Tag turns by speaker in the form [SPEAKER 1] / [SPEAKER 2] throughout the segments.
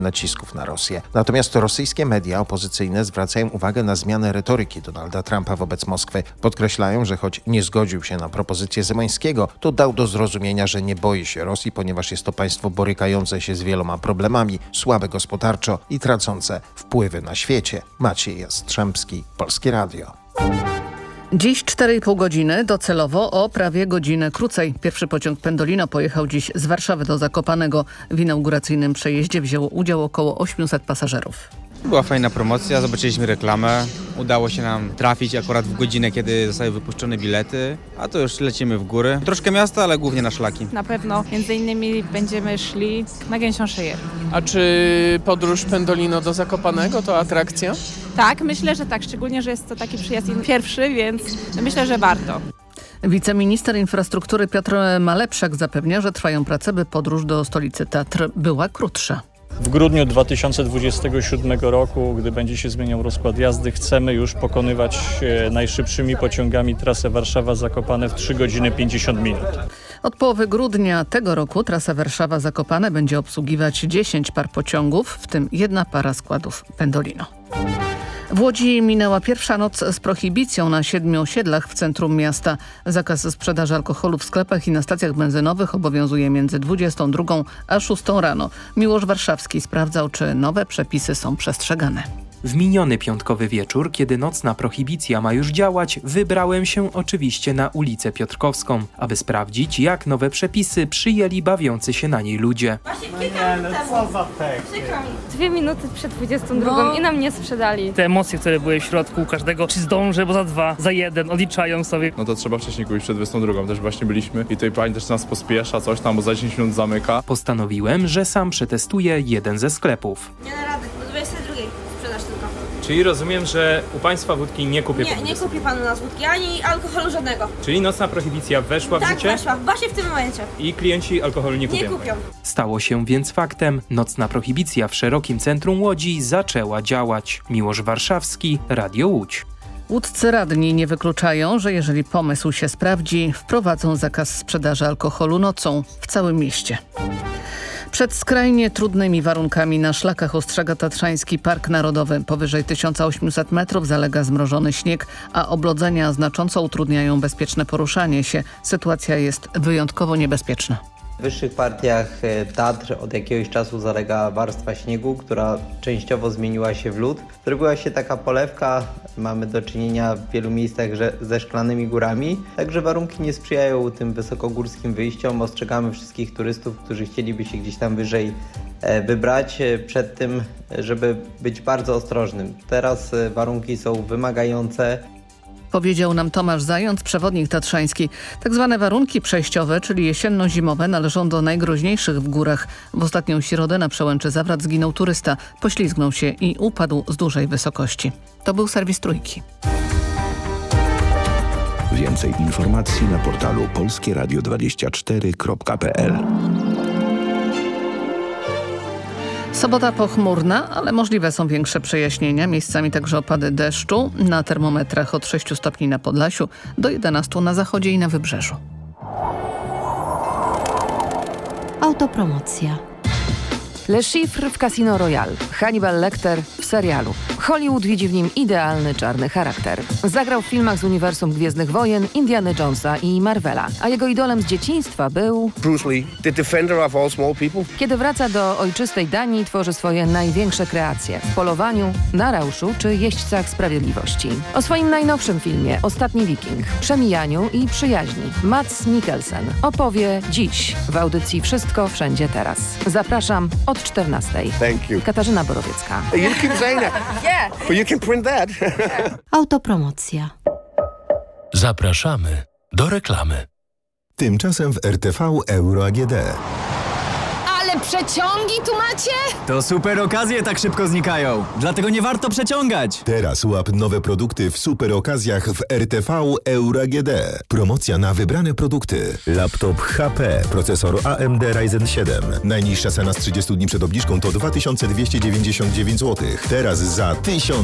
[SPEAKER 1] nacisków na Rosję. Natomiast rosyjskie media opozycyjne zwracają uwagę na zmianę retoryki Donalda Trumpa wobec Moskwy. Podkreślają, że choć nie zgodził się na propozycję Zełańskiego, to dał do zrozumienia, że nie boi się Rosji, ponieważ jest to państwo borykające się z wieloma problemami, słabe gospodarczo i tracące wpływy na świecie. Maciej Jastrzębski, Polskie Radio.
[SPEAKER 2] Dziś 4,5 godziny, docelowo o prawie godzinę krócej. Pierwszy pociąg Pendolino pojechał dziś z Warszawy do Zakopanego. W inauguracyjnym przejeździe wzięło udział około 800 pasażerów.
[SPEAKER 3] Była fajna promocja, zobaczyliśmy reklamę. Udało się nam trafić akurat w godzinę, kiedy zostały wypuszczone bilety, a to już lecimy w góry. Troszkę miasta, ale głównie na szlaki.
[SPEAKER 4] Na pewno między innymi będziemy szli na Gęsią Szyję.
[SPEAKER 5] A czy podróż Pendolino do Zakopanego to atrakcja?
[SPEAKER 4] Tak, myślę, że tak, szczególnie, że jest to taki przyjazd pierwszy, więc myślę, że warto.
[SPEAKER 2] Wiceminister infrastruktury Piotr Malepszak zapewnia, że trwają prace, by podróż do stolicy Tatr była krótsza.
[SPEAKER 6] W grudniu 2027 roku, gdy będzie się zmieniał rozkład jazdy, chcemy już pokonywać najszybszymi pociągami trasę Warszawa-Zakopane w 3 godziny 50 minut.
[SPEAKER 2] Od połowy grudnia tego roku trasa Warszawa-Zakopane będzie obsługiwać 10 par pociągów, w tym 1 para składów Pendolino. W Łodzi minęła pierwsza noc z prohibicją na 7 osiedlach w centrum miasta. Zakaz sprzedaży alkoholu w sklepach i na stacjach benzynowych obowiązuje między 22 a 6 rano. Miłosz Warszawski sprawdzał, czy nowe przepisy są przestrzegane.
[SPEAKER 7] W miniony piątkowy wieczór, kiedy nocna prohibicja ma już działać, wybrałem się oczywiście na ulicę Piotrkowską, aby sprawdzić, jak nowe przepisy przyjęli bawiący się na niej ludzie.
[SPEAKER 8] Co za tekst? 2 minuty przed 22 i nam nie sprzedali.
[SPEAKER 9] Te emocje, które były w środku każdego, czy zdążę, bo za 2, za 1, odliczają sobie.
[SPEAKER 10] No to trzeba wcześniej kupić przed 22, też właśnie byliśmy i tutaj pani też nas pospiesza, coś tam, bo za 10 minut zamyka.
[SPEAKER 7] Postanowiłem, że sam przetestuję jeden ze sklepów.
[SPEAKER 11] Nie na radę, do 22 sprzedaż tylko.
[SPEAKER 12] Czyli rozumiem, że u państwa wódki nie kupię po
[SPEAKER 11] Nie kupi panu nas wódki, ani alkoholu żadnego.
[SPEAKER 12] Czyli nocna prohibicja weszła w życie?
[SPEAKER 11] Tak, weszła, właśnie w tym momencie.
[SPEAKER 12] I klienci alkoholu nie kupią?
[SPEAKER 11] Nie kupią.
[SPEAKER 7] Stało się więc faktem. Nocna prohibicja w szerokim centrum Łodzi zaczęła działać. Miłosz Warszawski, Radio Łódź.
[SPEAKER 2] Łódzcy radni nie wykluczają, że jeżeli pomysł się sprawdzi, wprowadzą zakaz sprzedaży alkoholu nocą w całym mieście. Przed skrajnie trudnymi warunkami na szlakach ostrzega Tatrzański Park Narodowy. Powyżej 1800 metrów zalega zmrożony śnieg, a oblodzenia znacząco utrudniają bezpieczne poruszanie się. Sytuacja jest wyjątkowo niebezpieczna.
[SPEAKER 13] W wyższych partiach Tatr od jakiegoś czasu zalega warstwa śniegu, która częściowo zmieniła się w lód. Zrobiła się taka polewka, mamy do czynienia w wielu miejscach ze szklanymi górami, także warunki nie sprzyjają tym wysokogórskim wyjściom. Ostrzegamy wszystkich turystów, którzy chcieliby się gdzieś tam wyżej wybrać przed tym, żeby być bardzo ostrożnym. Teraz warunki są wymagające.
[SPEAKER 2] Powiedział nam Tomasz Zając, przewodnik tatrzański. Tak zwane warunki przejściowe, czyli jesienno-zimowe, należą do najgroźniejszych w górach. W ostatnią środę na przełęczy Zawrat zginął turysta, poślizgnął się i upadł z dużej wysokości. To był serwis Trójki.
[SPEAKER 14] Więcej informacji na portalu polskieradio24.pl.
[SPEAKER 2] Sobota pochmurna, ale możliwe są większe przejaśnienia, miejscami także opady deszczu. Na termometrach od 6 stopni na Podlasiu do 11 na zachodzie i na wybrzeżu.
[SPEAKER 15] Autopromocja.
[SPEAKER 16] Le Chiffre w Casino Royale. Hannibal Lecter w serialu. Hollywood widzi w nim idealny czarny charakter. Zagrał w filmach z uniwersum Gwiezdnych Wojen, Indiana Jonesa i Marvela. A jego idolem z dzieciństwa był
[SPEAKER 17] Bruce Lee, the defender of all small people.
[SPEAKER 16] Kiedy wraca do ojczystej Danii, tworzy swoje największe kreacje. W polowaniu, na rauszu czy jeźdźcach sprawiedliwości. O swoim najnowszym filmie Ostatni Wiking, przemijaniu i przyjaźni Mads Mikkelsen opowie dziś w audycji Wszystko Wszędzie Teraz. Zapraszam od 14:00.
[SPEAKER 17] Thank you.
[SPEAKER 16] Katarzyna Borowiecka.
[SPEAKER 17] You keep saying that. Yeah. But you can print that.
[SPEAKER 15] Autopromocja.
[SPEAKER 14] Zapraszamy do reklamy. Tymczasem w RTV Euro AGD.
[SPEAKER 18] Ale przeciągi tu macie?
[SPEAKER 19] To super okazje tak szybko znikają. Dlatego nie warto przeciągać.
[SPEAKER 14] Teraz łap nowe produkty w super okazjach w RTV Euro AGD. Promocja na wybrane produkty. Laptop HP, procesor AMD Ryzen 7. Najniższa cena z 30 dni przed obniżką to 2299 zł. Teraz za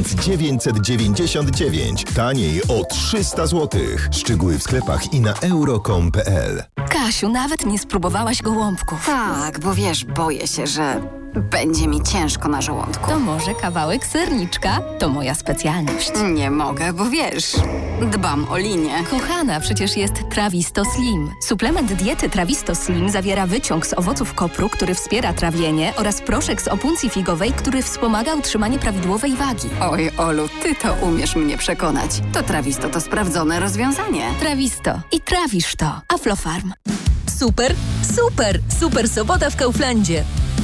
[SPEAKER 14] 1999. Taniej o 300 zł. Szczegóły w sklepach i na euro.com.pl.
[SPEAKER 20] Kasiu, nawet nie spróbowałaś gołąbków.
[SPEAKER 1] Tak, bo wiesz, boję się, że
[SPEAKER 18] Będzie mi ciężko na żołądku.
[SPEAKER 20] To może kawałek serniczka? To moja specjalność.
[SPEAKER 18] Nie mogę, bo wiesz, dbam o linię.
[SPEAKER 20] Kochana, przecież jest Trawisto Slim. Suplement diety Trawisto Slim zawiera wyciąg z owoców kopru, który wspiera trawienie, oraz proszek z opuncji figowej, który wspomaga utrzymanie prawidłowej wagi.
[SPEAKER 18] Oj, Olu, ty to umiesz mnie przekonać. To Trawisto to sprawdzone rozwiązanie.
[SPEAKER 20] Trawisto. I trawisz to. Aflofarm. Super sobota w Kauflandzie.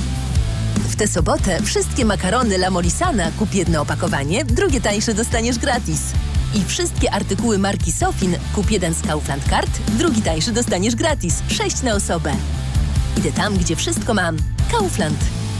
[SPEAKER 20] W tę sobotę wszystkie makarony La Molisana kup jedno opakowanie, drugie tańsze dostaniesz gratis. I wszystkie artykuły marki Sofin kup jeden z Kaufland Card, drugi tańszy dostaniesz gratis. 6 na osobę. Idę tam, gdzie wszystko mam. Kaufland.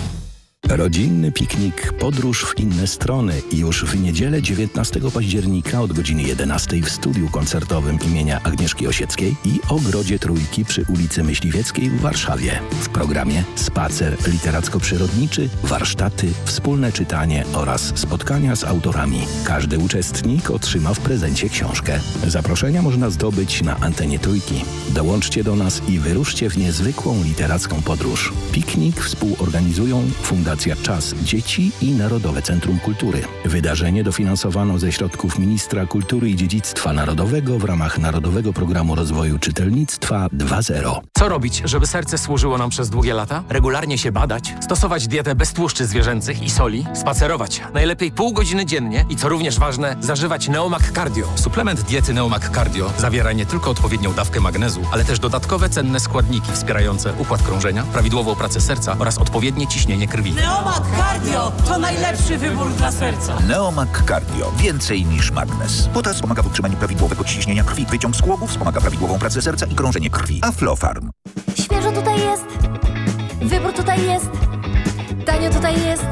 [SPEAKER 21] Rodzinny piknik, podróż w inne strony i już w niedzielę 19 października od godziny 11 w studiu koncertowym imienia Agnieszki Osieckiej i Ogrodzie Trójki przy ulicy Myśliwieckiej w Warszawie. W programie spacer literacko-przyrodniczy, warsztaty, wspólne czytanie oraz spotkania z autorami. Każdy uczestnik otrzyma w prezencie książkę. Zaproszenia można zdobyć na antenie Trójki. Dołączcie do nas i wyruszcie w niezwykłą literacką podróż. Piknik współorganizują Fundacja Czas Dzieci i Narodowe Centrum Kultury. Wydarzenie dofinansowano ze środków Ministra Kultury i Dziedzictwa Narodowego w ramach Narodowego Programu Rozwoju Czytelnictwa 2.0.
[SPEAKER 22] Co robić, żeby serce służyło nam przez długie lata? Regularnie się badać, stosować dietę bez tłuszczy zwierzęcych i soli, spacerować najlepiej pół godziny dziennie i co również ważne, zażywać Neomak Cardio.
[SPEAKER 23] Suplement diety Neomak Cardio zawiera nie tylko odpowiednią dawkę magnezu, ale też dodatkowe cenne składniki wspierające układ krążenia, prawidłową pracę serca oraz odpowiednie ciśnienie krwi.
[SPEAKER 24] Neomak Cardio to najlepszy wybór dla serca.
[SPEAKER 25] Neomak Cardio. Więcej niż magnez. Potas pomaga w utrzymaniu prawidłowego ciśnienia krwi. Wyciąg z głowy wspomaga prawidłową pracę serca i krążenie krwi. Aflofarm.
[SPEAKER 26] Świeżo tutaj jest. Wybór tutaj jest. Tanio tutaj jest.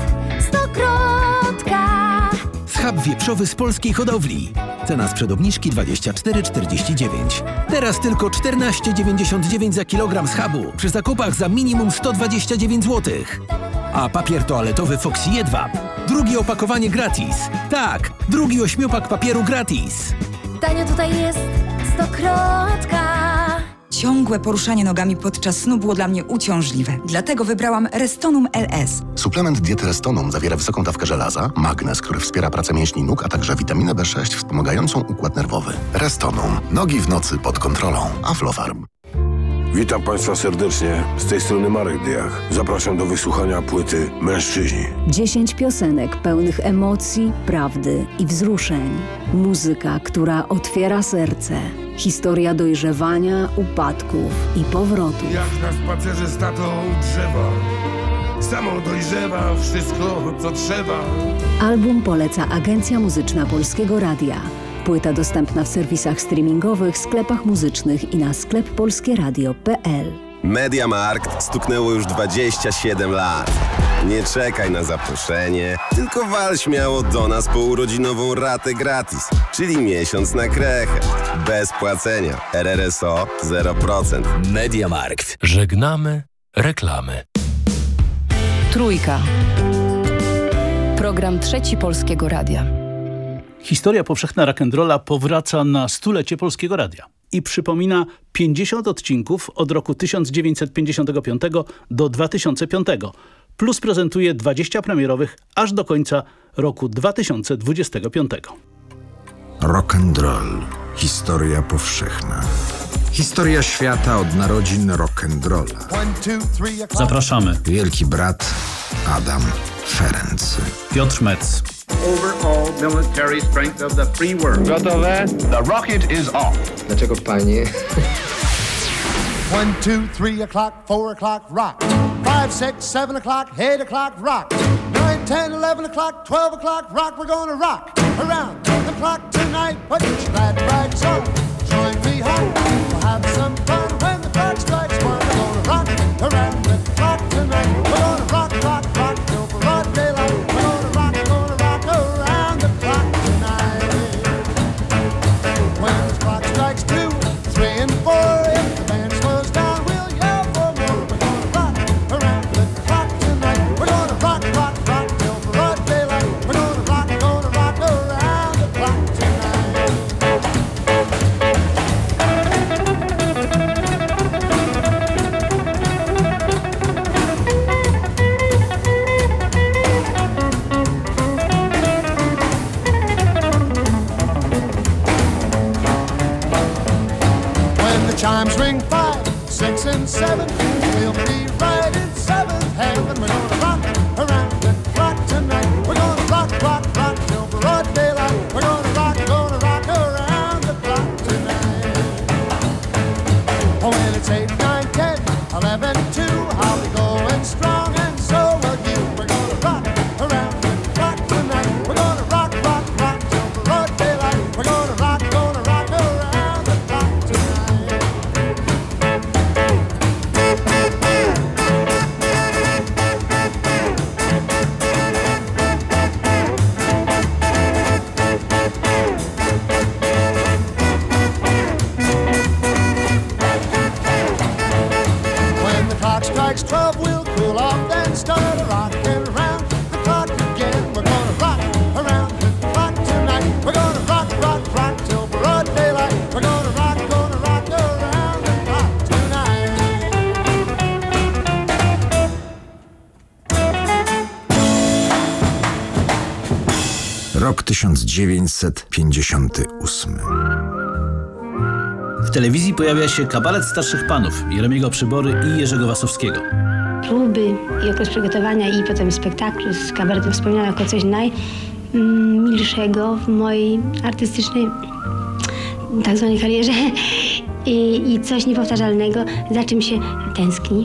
[SPEAKER 26] Stokrotka.
[SPEAKER 27] Schab wieprzowy z polskiej hodowli. Cena sprzed obniżki 24,49. Teraz tylko 14,99 za kilogram schabu. Przy zakupach za minimum 129 zł. A papier toaletowy Foxy Jedwab. Drugie opakowanie gratis. Tak, drugi 8-pak papieru gratis.
[SPEAKER 26] Tanio tutaj jest. Stokrotka.
[SPEAKER 28] Ciągłe poruszanie nogami podczas snu było dla mnie uciążliwe. Dlatego wybrałam Restonum LS.
[SPEAKER 29] Suplement diety Restonum zawiera wysoką dawkę żelaza, magnez, który wspiera pracę mięśni nóg, a także witaminę B6 wspomagającą układ nerwowy. Restonum. Nogi w nocy pod kontrolą. Aflofarm.
[SPEAKER 30] Witam Państwa serdecznie. Z tej strony Marek Diach. Zapraszam do wysłuchania płyty Mężczyźni.
[SPEAKER 31] 10 piosenek pełnych emocji, prawdy i wzruszeń. Muzyka, która otwiera serce. Historia dojrzewania, upadków i powrotów.
[SPEAKER 32] Jak na spacerze z tatą drzewa. Samo dojrzewa wszystko, co trzeba.
[SPEAKER 31] Album poleca Agencja Muzyczna Polskiego Radia. Płyta dostępna w serwisach streamingowych, sklepach muzycznych i na skleppolskieradio.pl.
[SPEAKER 33] Mediamarkt stuknęło już 27 lat. Nie czekaj na zaproszenie, tylko wal śmiało do nas po urodzinową ratę gratis, czyli miesiąc na krechę, bez płacenia. RRSO 0%.
[SPEAKER 23] Mediamarkt. Żegnamy reklamy.
[SPEAKER 16] Trójka. Program Trzeci Polskiego Radia.
[SPEAKER 34] Historia powszechna rock'n'rolla powraca na 100-lecie Polskiego Radia i przypomina 50 odcinków od roku 1955 do 2005, plus prezentuje 20 premierowych aż do końca roku 2025.
[SPEAKER 35] Rock'n'roll. Historia powszechna. Historia świata od narodzin rock'n'rolla.
[SPEAKER 36] Zapraszamy.
[SPEAKER 35] Wielki brat Adam Ferenc.
[SPEAKER 36] Piotr Metz.
[SPEAKER 37] Overall military strength of the free world.
[SPEAKER 38] Gotowe? The rocket is off.
[SPEAKER 37] Dlaczego panie?
[SPEAKER 39] 1, 2, 3 o'clock, 4 o'clock, rock. 5, 6, 7 o'clock, 8 o'clock, rock. 9, 10, 11 o'clock, 12 o'clock, rock. We're gonna rock around the clock tonight. Put your glad rags on, join me home. We'll have some fun when the clock strikes 1. We're gonna rock around the clock tonight. We're gonna rock, rock, rock till broad daylight. We're gonna rock around the clock tonight. When the clock strikes 2, 3 and 4, if the band slows down, we'll yell for more. We're gonna rock around the clock tonight. We're gonna rock, rock, rock till broad daylight. We're gonna rock around the clock tonight.
[SPEAKER 35] Rok 1958.
[SPEAKER 34] W telewizji pojawia się kabaret starszych panów Jeremiego Przybory i Jerzego Wasowskiego.
[SPEAKER 1] Próby i okres przygotowania i potem spektaklu z kabaretem wspominam jako coś najmilszego w mojej artystycznej tak zwanej karierze i coś niepowtarzalnego, za czym się tęskni.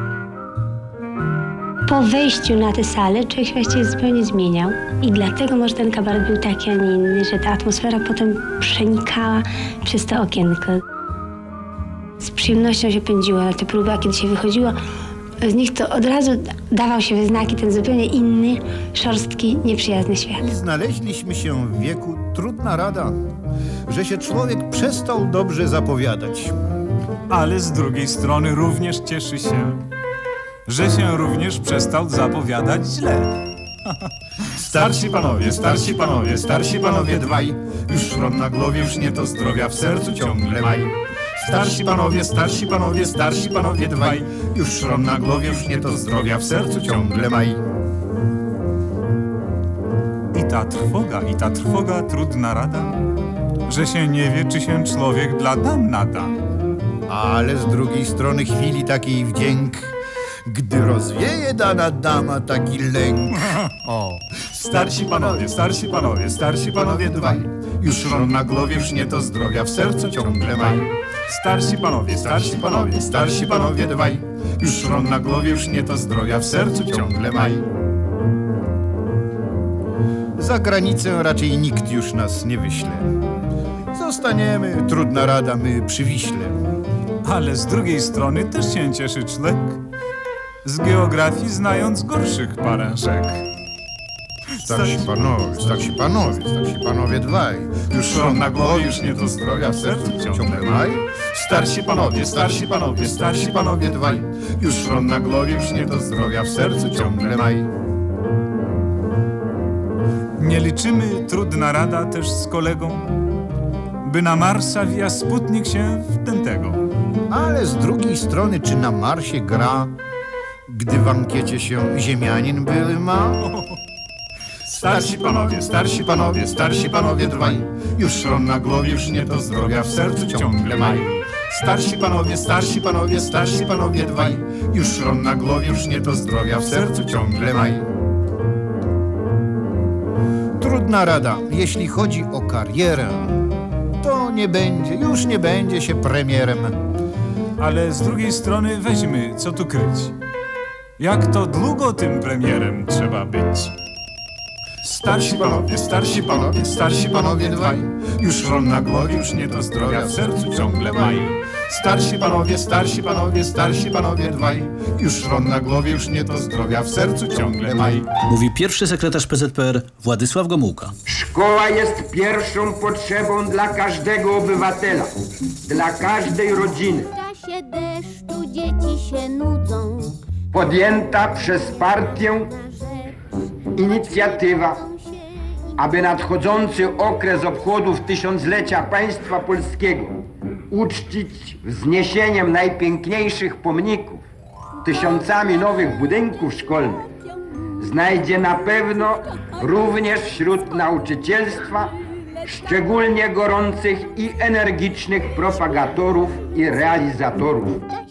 [SPEAKER 1] Po wejściu na tę salę człowiek się właściwie zupełnie zmieniał i dlatego może ten kabaret był taki, a nie inny, że ta atmosfera potem przenikała przez to okienko. Z przyjemnością się pędziło na te próby, a kiedy się wychodziło z nich, to od razu dawał się we znaki ten zupełnie inny, szorstki, nieprzyjazny świat.
[SPEAKER 2] I znaleźliśmy się w wieku, trudna rada, że się człowiek przestał dobrze zapowiadać.
[SPEAKER 3] Ale z drugiej strony również cieszy się, że się również przestał zapowiadać źle.
[SPEAKER 2] Starsi panowie, starsi panowie, starsi panowie dwaj, już szron na głowie, już nie to zdrowia, w sercu ciągle maj. Starsi panowie, starsi panowie, starsi panowie dwaj, już szron na głowie, już nie to zdrowia, w sercu ciągle maj.
[SPEAKER 3] I ta trwoga, trudna rada, że się nie wie, czy się człowiek dla dam nada.
[SPEAKER 2] Ale z drugiej strony chwili takiej wdzięk, gdy rozwieje dana dama taki lęk. O, starsi panowie, starsi panowie, starsi panowie dwaj, już szron na głowie, już nie to zdrowia, w sercu ciągle maj. Starsi panowie, starsi panowie, starsi panowie dwaj, już szron na głowie, już nie to zdrowia, w sercu ciągle maj. Za granicę raczej nikt już nas nie wyśle. Zostaniemy, trudna rada, my przy Wiśle.
[SPEAKER 3] Ale z drugiej strony też się cieszy człowiek, z geografii znając gorszych parę rzek.
[SPEAKER 2] Starsi panowie, starsi panowie, starsi panowie dwaj, już szron na głowie, już nie do zdrowia, w sercu ciągle maj. Starsi panowie, starsi panowie, starsi panowie dwaj, już szron na głowie, już nie do zdrowia, w sercu ciągle maj.
[SPEAKER 3] Nie liczymy, trudna rada, też z kolegą, by na Marsa via Sputnik się wtętego.
[SPEAKER 2] Ale z drugiej strony, czy na Marsie gra, gdy w ankiecie się ziemianin były ma? Starsi panowie, starsi panowie, starsi panowie dwaj, już szron na głowie, już nie do zdrowia, w sercu ciągle maj. Starsi panowie, starsi panowie, starsi panowie dwaj, już szron na głowie, już nie do zdrowia, w sercu ciągle maj. Trudna rada, jeśli chodzi o karierę, to nie będzie, już nie będzie się premierem.
[SPEAKER 3] Ale z drugiej strony weźmy, co tu kryć. Jak to długo tym premierem trzeba być?
[SPEAKER 2] Starsi panowie, starsi panowie, starsi panowie dwaj, już szron na głowie, już nie do zdrowia, w sercu ciągle maj. Starsi panowie, starsi panowie, starsi panowie dwaj, już szron na głowie, już nie do zdrowia, w sercu ciągle maj.
[SPEAKER 34] Mówi pierwszy sekretarz PZPR Władysław Gomułka.
[SPEAKER 4] Szkoła jest pierwszą potrzebą dla każdego obywatela, dla każdej rodziny.
[SPEAKER 26] W czasie deszczu dzieci się nudzą.
[SPEAKER 4] Podjęta przez partię inicjatywa, aby nadchodzący okres obchodów tysiąclecia państwa polskiego uczcić wzniesieniem najpiękniejszych pomników, tysiącami nowych budynków szkolnych, znajdzie na pewno również wśród nauczycielstwa szczególnie gorących i energicznych propagatorów i realizatorów.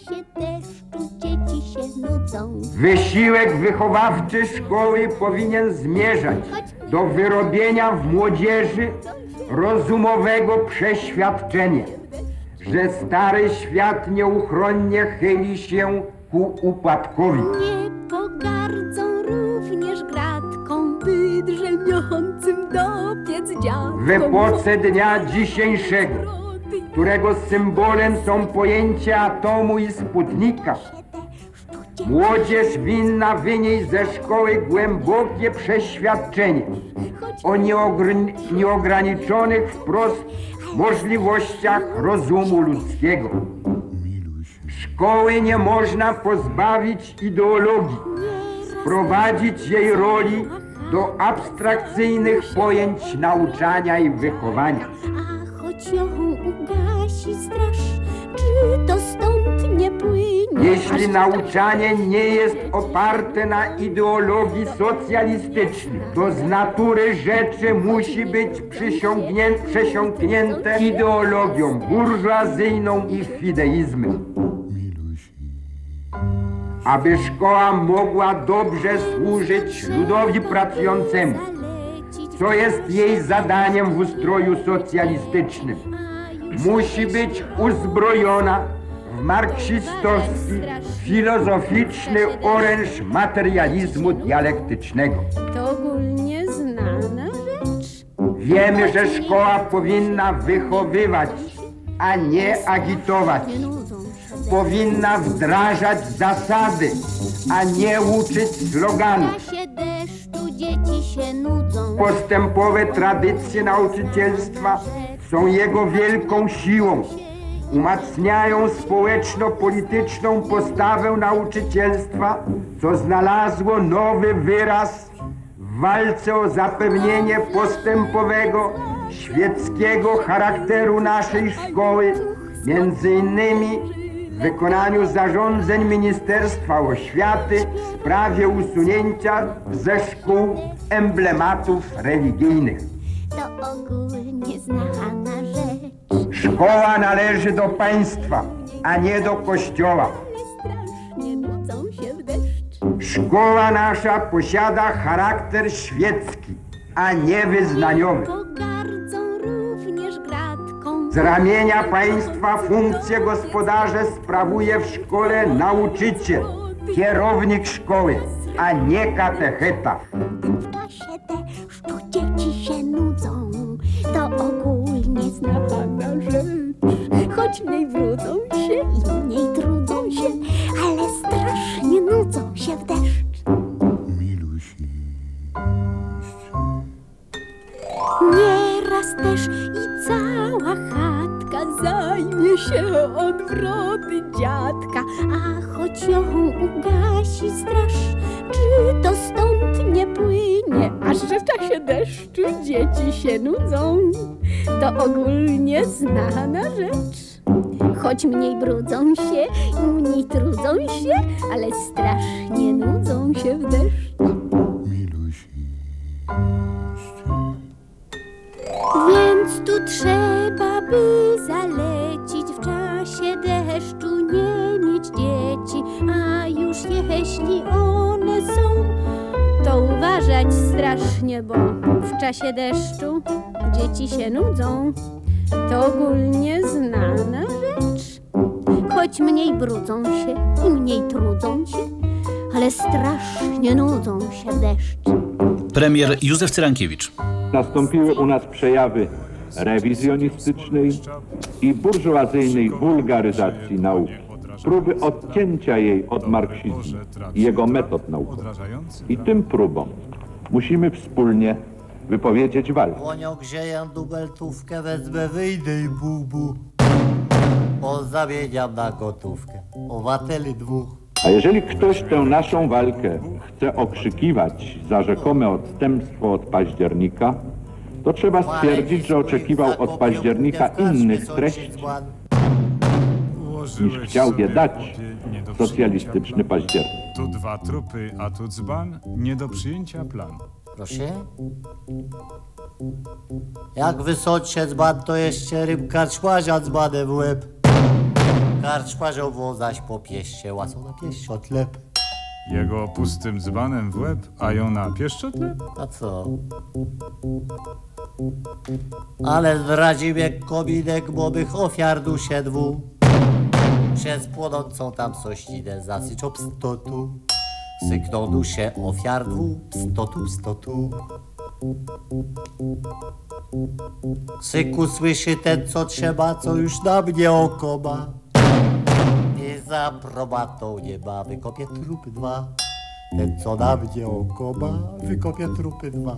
[SPEAKER 4] Wysiłek wychowawczy szkoły powinien zmierzać do wyrobienia w młodzieży rozumowego przeświadczenia, że stary świat nieuchronnie chyli się ku upadkowi.
[SPEAKER 26] Nie pogardzą również gratką, by drzemiącym dopiec dziadkom.
[SPEAKER 4] W epoce dnia dzisiejszego, którego symbolem są pojęcia atomu i Sputnika, młodzież winna wynieść ze szkoły głębokie przeświadczenie o nieograniczonych wprost możliwościach rozumu ludzkiego. Szkoły nie można pozbawić ideologii, sprowadzić jej roli do abstrakcyjnych pojęć nauczania i wychowania.
[SPEAKER 26] A choć ją ugasi straż, czy to stąd nie płynie
[SPEAKER 4] Jeśli nauczanie nie jest oparte na ideologii socjalistycznej, to z natury rzeczy musi być przesiąknięte ideologią burżuazyjną i fideizmem. Aby szkoła mogła dobrze służyć ludowi pracującemu, co jest jej zadaniem w ustroju socjalistycznym, musi być uzbrojona w marksistowski, filozoficzny oręż materializmu dialektycznego.
[SPEAKER 26] To ogólnie znana rzecz.
[SPEAKER 4] Wiemy, że szkoła powinna wychowywać, a nie agitować. Powinna wdrażać zasady, a nie uczyć sloganów.
[SPEAKER 26] W czasie deszczu dzieci się nudzą.
[SPEAKER 4] Postępowe tradycje nauczycielstwa są jego wielką siłą. Umacniają społeczno-polityczną postawę nauczycielstwa, co znalazło nowy wyraz w walce o zapewnienie postępowego, świeckiego charakteru naszej szkoły, między innymi w wykonaniu zarządzeń Ministerstwa Oświaty w sprawie usunięcia ze szkół emblematów religijnych.
[SPEAKER 26] To ogólnie znana rzecz.
[SPEAKER 4] Szkoła należy do państwa, a nie do kościoła.
[SPEAKER 26] Strasznie nudzą się w deszcz.
[SPEAKER 4] Szkoła nasza posiada charakter świecki, a nie wyznaniowy.
[SPEAKER 26] Pogardzą również gratką.
[SPEAKER 4] Z ramienia państwa funkcję gospodarze sprawuje w szkole nauczyciel, kierownik szkoły, a nie katecheta.
[SPEAKER 26] W czasie deszczu dzieci się nudzą. To ogólnie znana rzecz. Choć mniej brudzą się i mniej trudzą się, ale strasznie nudzą się w deszcz. Nieraz też i cała chatka zajmie się odwroty dziadka, a choć ją ugasi straż, czy to stąd nie płynie, aż że w czasie deszczu dzieci się nudzą. To ogólnie znana rzecz. Choć mniej brudzą się i mniej trudzą się, ale strasznie nudzą się w deszcz. Więc tu trzeba by zalecić w czasie deszczu nie mieć dzieci, a już jeśli one są, to uważać strasznie, bo w czasie deszczu dzieci się nudzą. To ogólnie znana rzecz. Choć mniej brudzą się i mniej trudzą się, ale strasznie nudzą się w deszcz.
[SPEAKER 34] Premier Józef Cyrankiewicz.
[SPEAKER 5] Nastąpiły u nas przejawy rewizjonistycznej i burżuazyjnej wulgaryzacji nauki. Próby odcięcia jej od marksizmu i jego metod naukowych. I tym próbom musimy wspólnie wypowiedzieć walkę.
[SPEAKER 6] Łonią grzeję dubeltówkę, wezmę, wyjdę i bubu. Pozamieniam na gotówkę. Obywateli dwóch.
[SPEAKER 5] A jeżeli ktoś tę naszą walkę chce okrzykiwać za rzekome odstępstwo od października, to trzeba stwierdzić, że oczekiwał od października innych treści, niż chciał je dać socjalistyczny październik.
[SPEAKER 3] Tu 2 trupy, a tu dzban, nie do przyjęcia planu.
[SPEAKER 6] Proszę? Jak wysocie dzban, to jeszcze rym karczmarza dzbanem w łeb. Karczmarzową zaś po pieście, łasą na pieszczotlep.
[SPEAKER 3] Jego pustym dzbanem w łeb, a ją na pieszczotlep?
[SPEAKER 6] A co? Ale zdradzi mnie kominek, bo bych ofiar dusie dwu. Przez płonącą tam sościnę zasyczą pstotu. Sykną dusie ofiar dwu, pstotu. Syku słyszy ten, co trzeba, co już na mnie oko ma. I za probatą nie ma, wykopię trupy 2. Ten, co na mnie oko ma, wykopię trupy 2.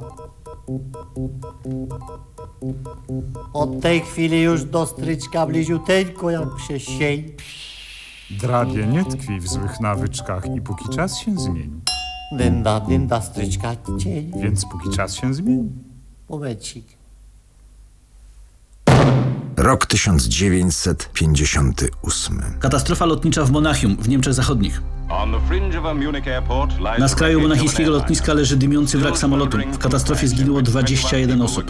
[SPEAKER 6] Od tej chwili już do stryczka bliziuteńko jak się sień.
[SPEAKER 3] Drabie nie tkwi w złych nawyczkach i póki czas się zmieni.
[SPEAKER 6] Dynda, stryczka cień.
[SPEAKER 3] Więc póki czas się zmieni.
[SPEAKER 6] Momencik.
[SPEAKER 35] Rok 1958.
[SPEAKER 34] Katastrofa lotnicza w Monachium w Niemczech Zachodnich. Na skraju monachijskiego lotniska leży dymiący wrak samolotu. W katastrofie zginęło 21 osób.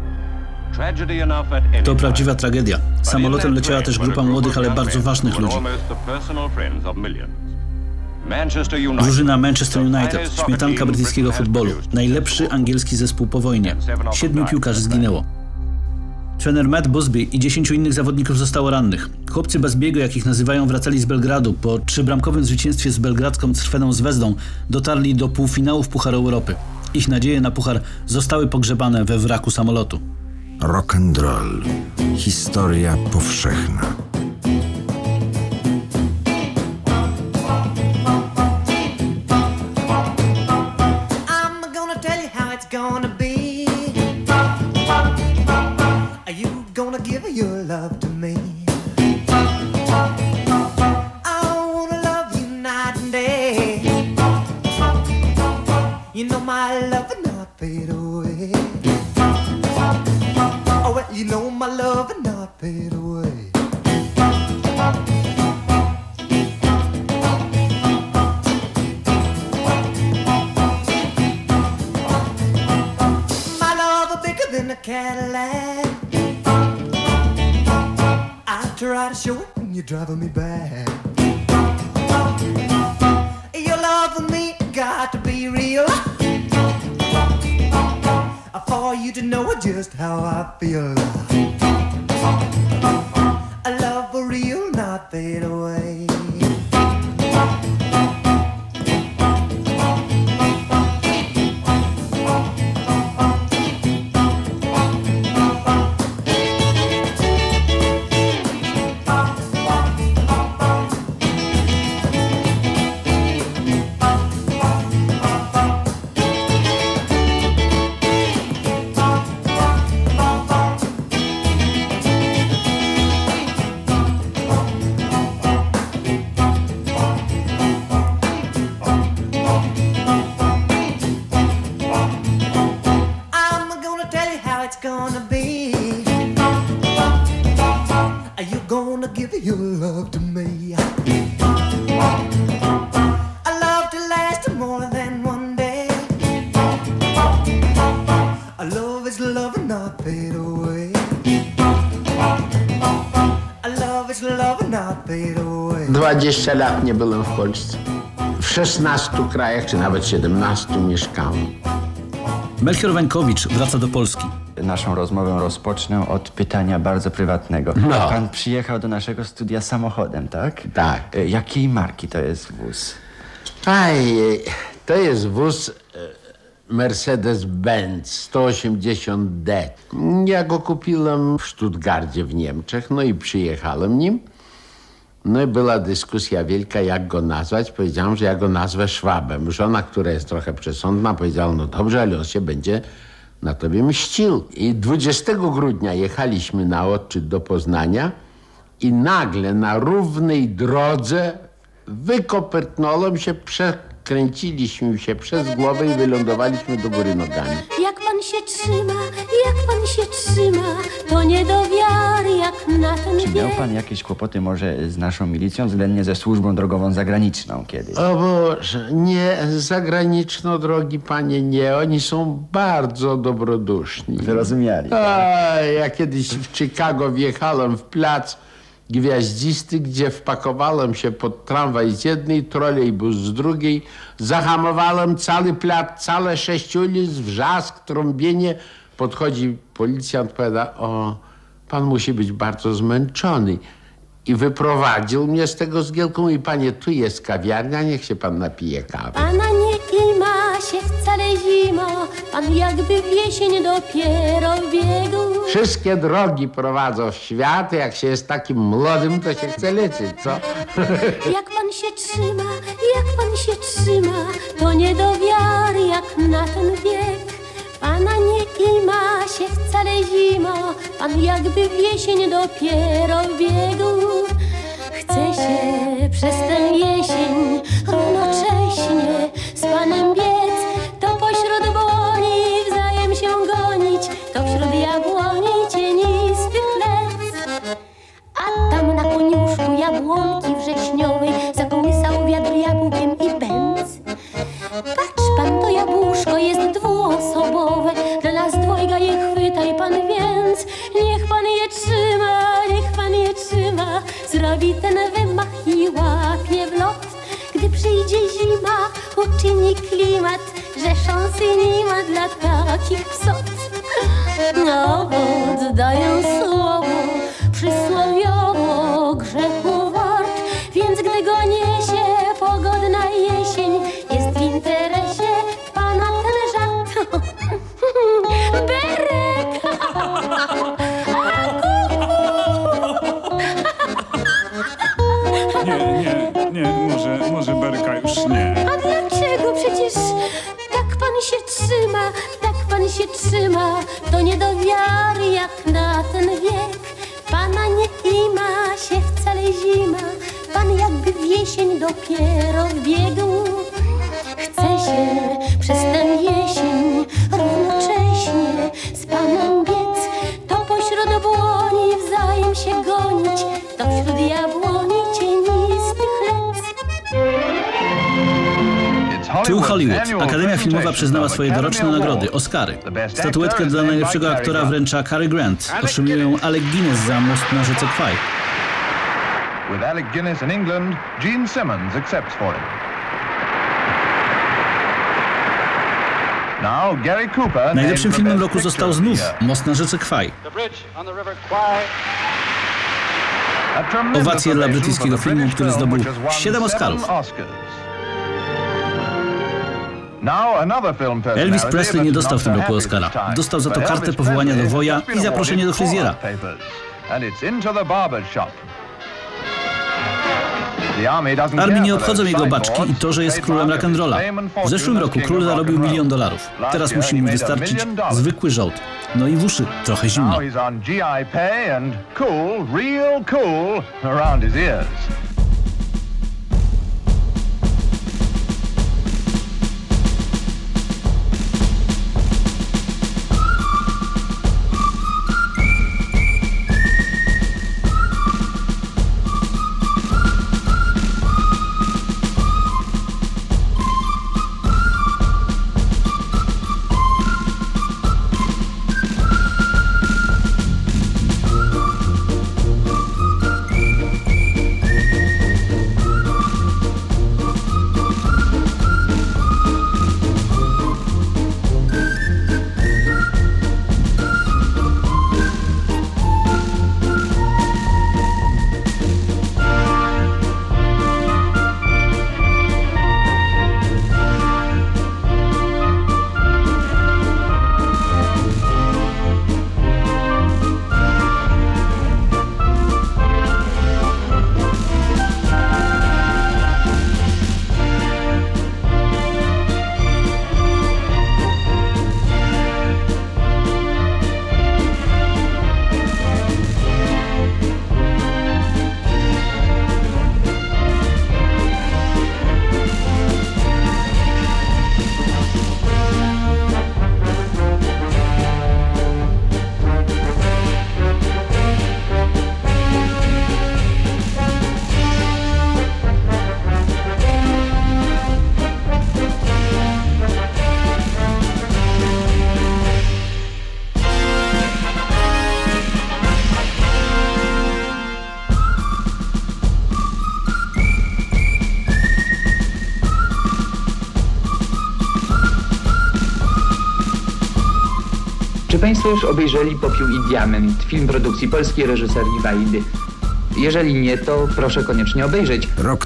[SPEAKER 34] To prawdziwa tragedia. Samolotem leciała też grupa młodych, ale bardzo ważnych ludzi. Drużyna Manchester United, śmietanka brytyjskiego futbolu. Najlepszy angielski zespół po wojnie. 7 piłkarzy zginęło. Trener Matt Busby i 10 innych zawodników zostało rannych. Chłopcy Busby'ego, jak ich nazywają, wracali z Belgradu. Po 3-bramkowym zwycięstwie z belgradzką Crveną Zvezdą dotarli do półfinałów Pucharu Europy. Ich nadzieje na puchar zostały pogrzebane we wraku samolotu.
[SPEAKER 35] Rock and roll. Historia powszechna.
[SPEAKER 7] Your love to me. I wanna love you night and day. You know my love will not fade away. Oh well, you know my love will not fade away. My love is bigger than a Cadillac. Try to show it when you're driving me back. Your love with me got to be real, for you to know just how I feel. A love for real, not fade away. love and not fade away. Love is love and not fade away.
[SPEAKER 8] 20 lat nie byłem w Polsce. W 16 krajach, czy nawet 17 mieszkałem.
[SPEAKER 34] Melchior Wańkowicz wraca do Polski.
[SPEAKER 9] Naszą rozmowę rozpocznę od pytania bardzo prywatnego.
[SPEAKER 8] No.
[SPEAKER 9] Pan przyjechał do naszego studia samochodem, tak?
[SPEAKER 8] Tak.
[SPEAKER 9] Jakiej marki to jest wóz?
[SPEAKER 8] To jest wóz Mercedes-Benz 180D. Ja go kupiłem w Stuttgarcie w Niemczech, no i przyjechałem nim. No i była dyskusja wielka, jak go nazwać. Powiedziałem, że ja go nazwę Szwabem. Żona, która jest trochę przesądna, powiedziała, no dobrze, ale on się będzie na tobie mścił. I 20 grudnia jechaliśmy na odczyt do Poznania i nagle na równej drodze wykopertnąłem się, przekręciliśmy się przez głowę i wylądowaliśmy do góry nogami.
[SPEAKER 26] Jak pan się trzyma, jak pan się trzyma, to nie do wiary, jak na ten
[SPEAKER 9] Czy miał pan jakieś kłopoty może z naszą milicją, względnie ze służbą drogową zagraniczną kiedyś?
[SPEAKER 8] O Boże, nie, zagraniczno, drogi panie, nie. Oni są bardzo dobroduszni.
[SPEAKER 9] Wyrozumiali.
[SPEAKER 8] Ja kiedyś w Chicago wjechałem w plac Gwiaździsty, gdzie wpakowałem się pod tramwaj z jednej, trolejbus z drugiej, zahamowałem cały plac, całe 6 ulic, wrzask, trąbienie. Podchodzi policjant, powiada, o, pan musi być bardzo zmęczony. I wyprowadził mnie z tego zgielku i panie, tu jest kawiarnia, niech się pan napije kawy.
[SPEAKER 26] Pana nie ima się wcale zima, pan jakby w jesień dopiero biegł.
[SPEAKER 8] Wszystkie drogi prowadzą w świat, jak się jest takim młodym, to się chce leczyć, co?
[SPEAKER 26] Jak pan się trzyma, jak pan się trzyma, to nie do wiary, jak na ten wiek. Pana nie ima się wcale zima, pan jakby w jesień dopiero biegł. Chce się przez tę jesień równocześnie z panem biec, to pośród błoni wzajem się gonić, to wśród jabłoni cienistych lec. takich psot. No, oddaję słowo, przysłowiowo grzechu wart, więc gdy go niesie pogodna jesień, jest w interesie pana ten żart. Berek!
[SPEAKER 3] Może Berka już nie.
[SPEAKER 26] A dlaczego? Przecież tak pan się trzyma, tak pan się trzyma. To nie do wiary jak na ten wiek. Pana nie ima się wcale zima. Pan jakby w jesień dopiero wbiegł. Chce się przez tę jesień równocześnie z panem biec. To pośród błoni wzajem się gonić, to wśród jabłoni cienistych lec.
[SPEAKER 36] Tu Hollywood. Akademia Filmowa przyznała swoje doroczne nagrody, Oscary. Statuetkę dla najlepszego aktora wręcza Cary Grant. Otrzymuje ją Alec Guinness za Most na rzece Kwaj.
[SPEAKER 38] With Alec Guinness in England, Gene Simmons accepts for it. Now Gary Cooper.
[SPEAKER 36] Najlepszym filmem roku został znów Most na rzece Kwaj. Owacje dla brytyjskiego filmu, który zdobył 7 Oscarów. Elvis Presley nie dostał w tym roku Oscara. Dostał za to kartę powołania do woja i zaproszenie do fryzjera. Armii nie obchodzą jego baczki i to, że jest królem rock'n'rolla. W zeszłym roku król zarobił $1 milion. Teraz musi mu wystarczyć zwykły żołd. No i w uszy trochę zimno.
[SPEAKER 10] Czy Państwo już obejrzeli Popiół i Diament, film produkcji polskiej reżyserii Wajdy? Jeżeli nie, to proszę koniecznie obejrzeć.
[SPEAKER 35] Rok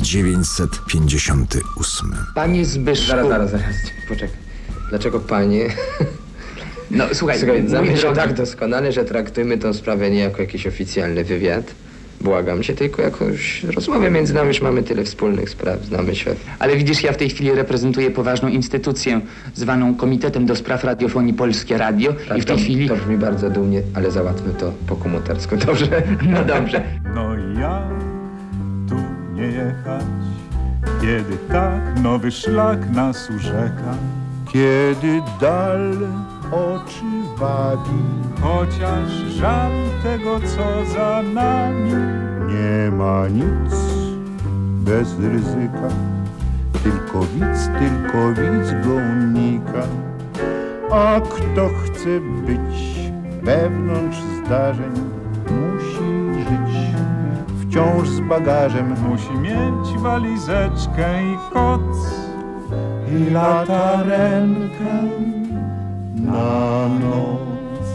[SPEAKER 35] 1958.
[SPEAKER 10] Panie Zbyszku...
[SPEAKER 11] Zaraz, poczekaj. Dlaczego panie?
[SPEAKER 10] No słuchaj,
[SPEAKER 11] znamy się tak doskonale, że traktujmy tę sprawę nie jako jakiś oficjalny wywiad. Błagam cię, tylko jakąś rozmowę między nami, już mamy tyle wspólnych spraw, znamy się.
[SPEAKER 10] Ale widzisz, ja w tej chwili reprezentuję poważną instytucję zwaną Komitetem do Spraw Radiofonii Polskie Radio i w tej chwili...
[SPEAKER 11] To brzmi bardzo dumnie, ale załatwmy to po komutersku, dobrze? No dobrze.
[SPEAKER 3] No i jak tu nie jechać, kiedy tak nowy szlak nas urzeka? Kiedy dal oczy wabi, chociaż żal tego, co za nami. Nie ma nic bez ryzyka, tylko widz go unika. A kto chce być wewnątrz zdarzeń, musi żyć wciąż z bagażem. Musi mieć walizeczkę i koc i latarenkę na noc.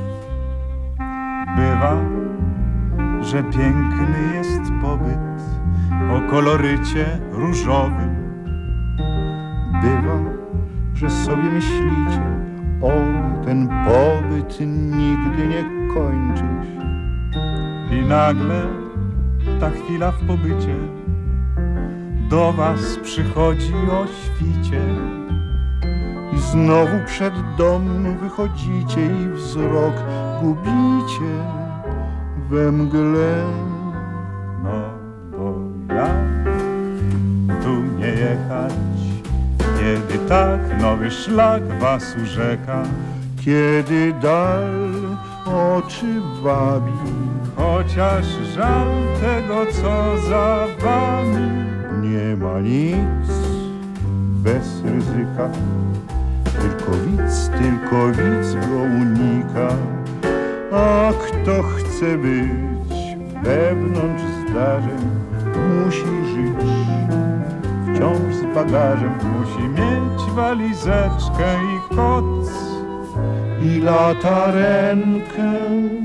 [SPEAKER 3] Bywa, że piękny jest pobyt o kolorycie różowym.
[SPEAKER 2] Bywa, że sobie myślicie, o, ten pobyt nigdy nie kończy się.
[SPEAKER 3] I nagle ta chwila w pobycie do was przychodzi o świcie.
[SPEAKER 2] I znowu przed dom wychodzicie i wzrok gubicie we mgle.
[SPEAKER 3] No bo jak tu nie jechać, kiedy tak nowy szlak was urzeka?
[SPEAKER 2] Kiedy dal oczy wabi,
[SPEAKER 3] chociaż żal tego, co za wami.
[SPEAKER 2] Nie ma nic bez ryzyka, tylko widz go unika. A kto chce być wewnątrz zdarzeń, musi żyć wciąż z bagażem.
[SPEAKER 3] Musi mieć walizeczkę i koc
[SPEAKER 2] i latarenkę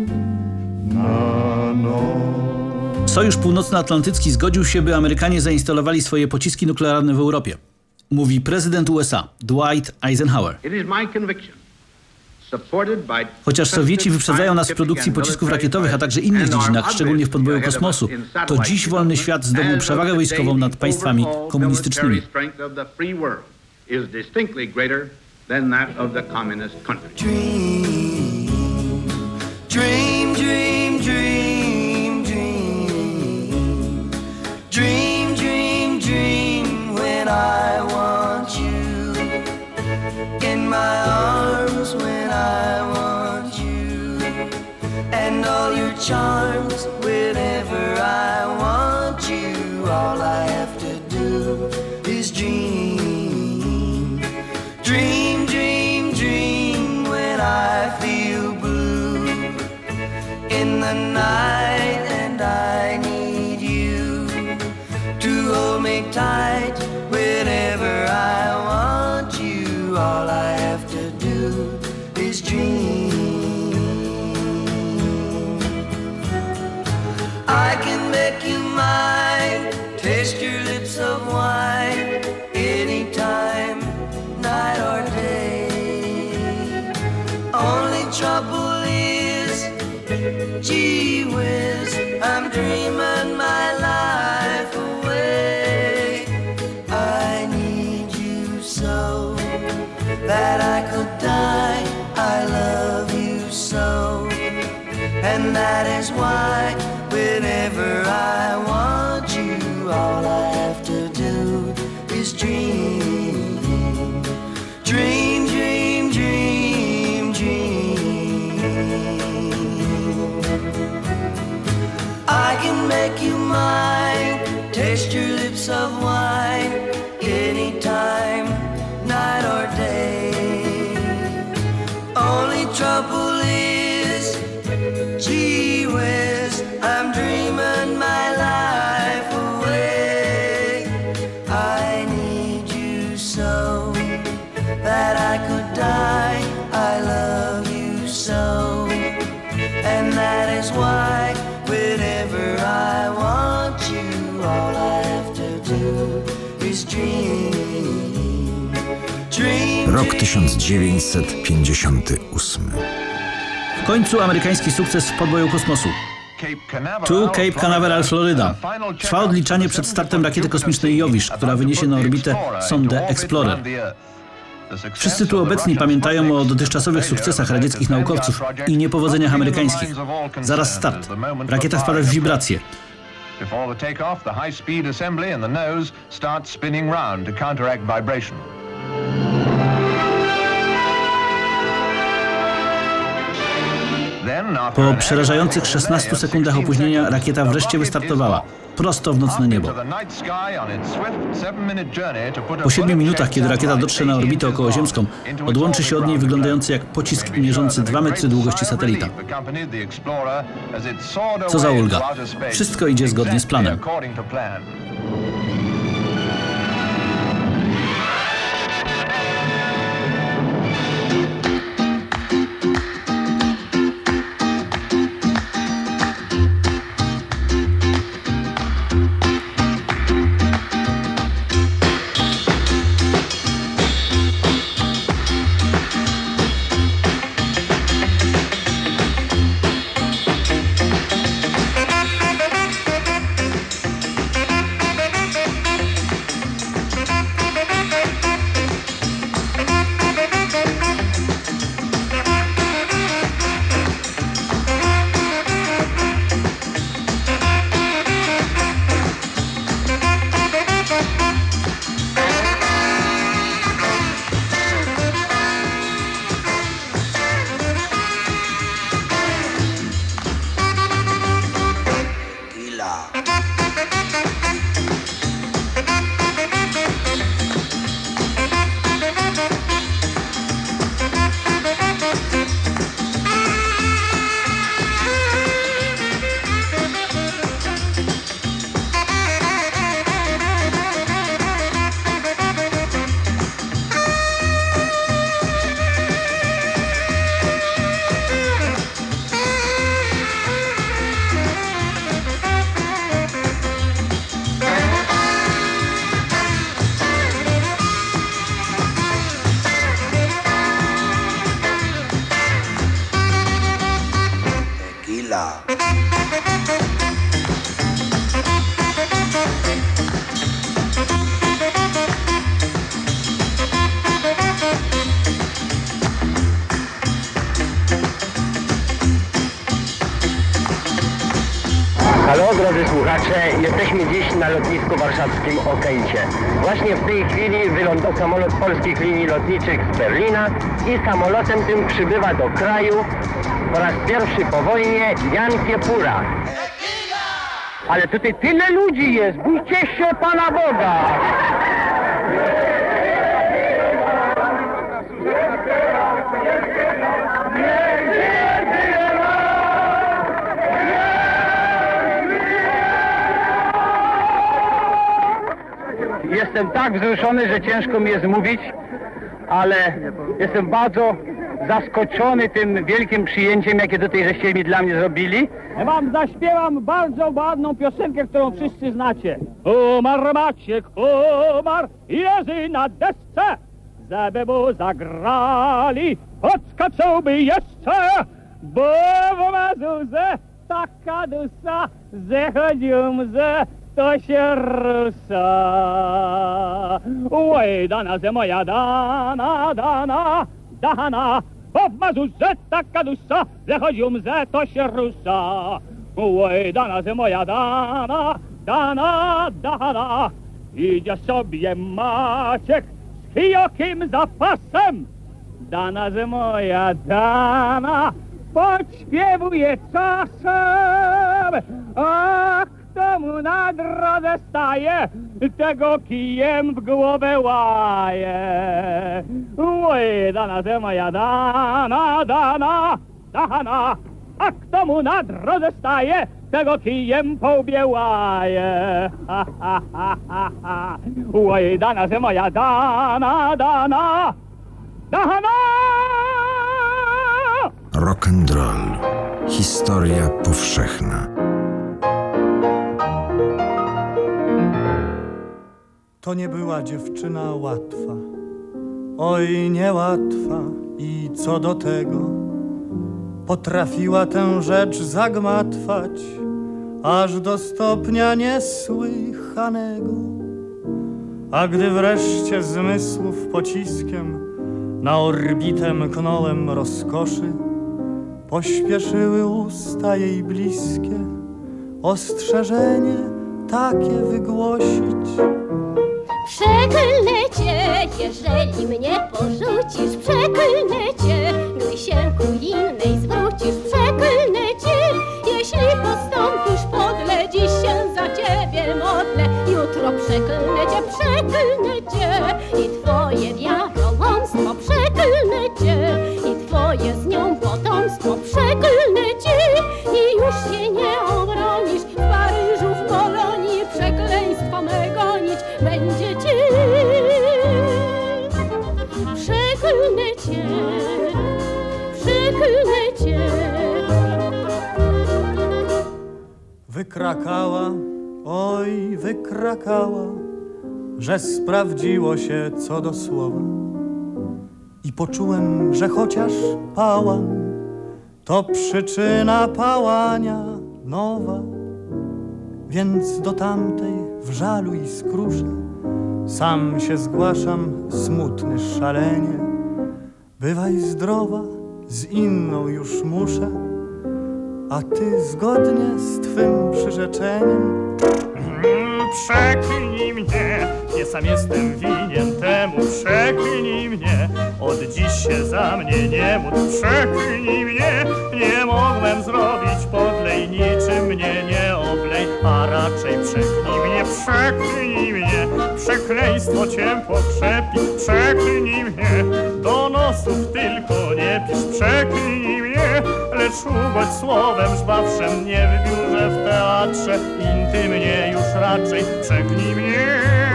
[SPEAKER 2] na noc.
[SPEAKER 36] Sojusz Północnoatlantycki zgodził się, by Amerykanie zainstalowali swoje pociski nuklearne w Europie. Mówi prezydent USA Dwight Eisenhower. Chociaż Sowieci wyprzedzają nas w produkcji pocisków rakietowych, a także innych dziedzinach, szczególnie w podboju kosmosu, to dziś wolny świat zdobył przewagę wojskową nad państwami komunistycznymi.
[SPEAKER 7] Dream, dream, dream, dream. Dream, dream, dream when I want you in my arms, when I want you and all your charms whenever I want you. All I have to do is dream. Dream, dream, dream when I feel blue in the night and I need you to hold me tight whenever I want you. All I have to do is dream. I can make you mine, taste your lips of wine anytime, night or day. Only trouble is, gee whiz, I'm dreaming my life away. I need you so that I could die. I love you so, and that is why whenever I want you, all I have to do is dream. Dream, dream, dream, dream. I can make you mine, taste your lips of wine anytime, night or day. Only trouble is, gee whiz, I'm dreaming my life away. I need you so that I could die. I love you so, and that is why whenever I want you, all I have to do is dream. Dream.
[SPEAKER 35] Rok 1958.
[SPEAKER 36] W końcu amerykański sukces w podboju kosmosu. Tu Cape Canaveral, Floryda. Trwa odliczanie przed startem rakiety kosmicznej Jowisz, która wyniesie na orbitę sondę Explorer. Wszyscy tu obecni pamiętają o dotychczasowych sukcesach radzieckich naukowców i niepowodzeniach amerykańskich. Zaraz start. Rakieta wpada w wibracje.
[SPEAKER 38] Before the takeoff, the high-speed assembly in the nose starts spinning round to counteract vibration.
[SPEAKER 36] Po przerażających 16 sekundach opóźnienia rakieta wreszcie wystartowała, prosto w nocne niebo. Po 7 minutach, kiedy rakieta dotrze na orbitę okołoziemską, odłączy się od niej wyglądający jak pocisk mierzący 2 metry długości satelita. Co za ulga. Wszystko idzie zgodnie z planem.
[SPEAKER 12] drodzy słuchacze, jesteśmy dziś na lotnisku warszawskim Okęcie. Właśnie w tej chwili wylądał samolot polskich linii lotniczych z Berlina i samolotem tym przybywa do kraju po raz pierwszy po wojnie Jan Kiepura. Ale tutaj tyle ludzi jest, bójcie się o Pana Boga! Jestem tak wzruszony, że ciężko mi jest mówić, ale jestem bardzo zaskoczony tym wielkim przyjęciem, jakie tutaj żeście mi dla mnie zrobili.
[SPEAKER 13] Ja wam zaśpiewam bardzo ładną piosenkę, którą wszyscy znacie. Umar Maciek, umar, jezy na desce, żeby mu zagrali, odskaczałby jeszcze, bo w Mazurze taka dusa, że chodził mze, to się rusa. Oj, dana ze moja dana, dana, bo w Mazurze taka dusa, że chodził mze, to się rusa. Oj, dana ze moja dana, idzie sobie Maciek z chijokim zapasem. Dana ze moja dana, podśpiewuje czasem, a kto mu na drodze staje, tego kijem w głowę łaje. Oj, dana ze moja dana, a kto mu na drodze staje, tego kijem po łbie łaje. Oj, dana ze moja dana.
[SPEAKER 35] Rock'n'roll. Historia powszechna.
[SPEAKER 14] To nie była dziewczyna łatwa, oj niełatwa, i co do tego potrafiła tę rzecz zagmatwać aż do stopnia niesłychanego. A gdy wreszcie zmysłów pociskiem na orbitę mknąłem rozkoszy, pośpieszyły usta jej bliskie ostrzeżenie takie wygłosić.
[SPEAKER 26] Przeklnę cię, jeżeli mnie porzucisz, przeklnę cię, gdy się ku innej zwrócisz, przeklnę cię, jeśli postąpisz podle, dziś się za ciebie modlę, jutro przeklnę cię i twoje wiarołomstwo, przeklnę cię i twoje z nią potomstwo, przeklnę cię i już się nie obronisz, w Paryżu, w Kolonii przekleństwo me gonić będzie cię. Przeklnę cię, przeklnę cię.
[SPEAKER 14] Wykrakała, oj wykrakała, że sprawdziło się co do słowa. I poczułem, że chociaż pałam, to przyczyna pałania nowa. Więc do tamtej w żalu i skrusze sam się zgłaszam, smutny szalenie. Bywaj zdrowa, z inną już muszę, a ty zgodnie z twym przyrzeczeniem.
[SPEAKER 13] Przeklnij mnie, nie sam jestem winien temu, przeklnij mnie, od dziś się za mnie nie módl, przeklnij mnie, nie mogłem zrobić podlej, niczym mnie nie oblej, a raczej przeklnij mnie, przekleństwo cię pokrzepi, przeklnij mnie, do nosów tylko nie pisz, przeklnij mnie, lecz ugodź słowem żwawszem, nie w biurze, w teatrze, intymnie już raczej, przeklnij mnie,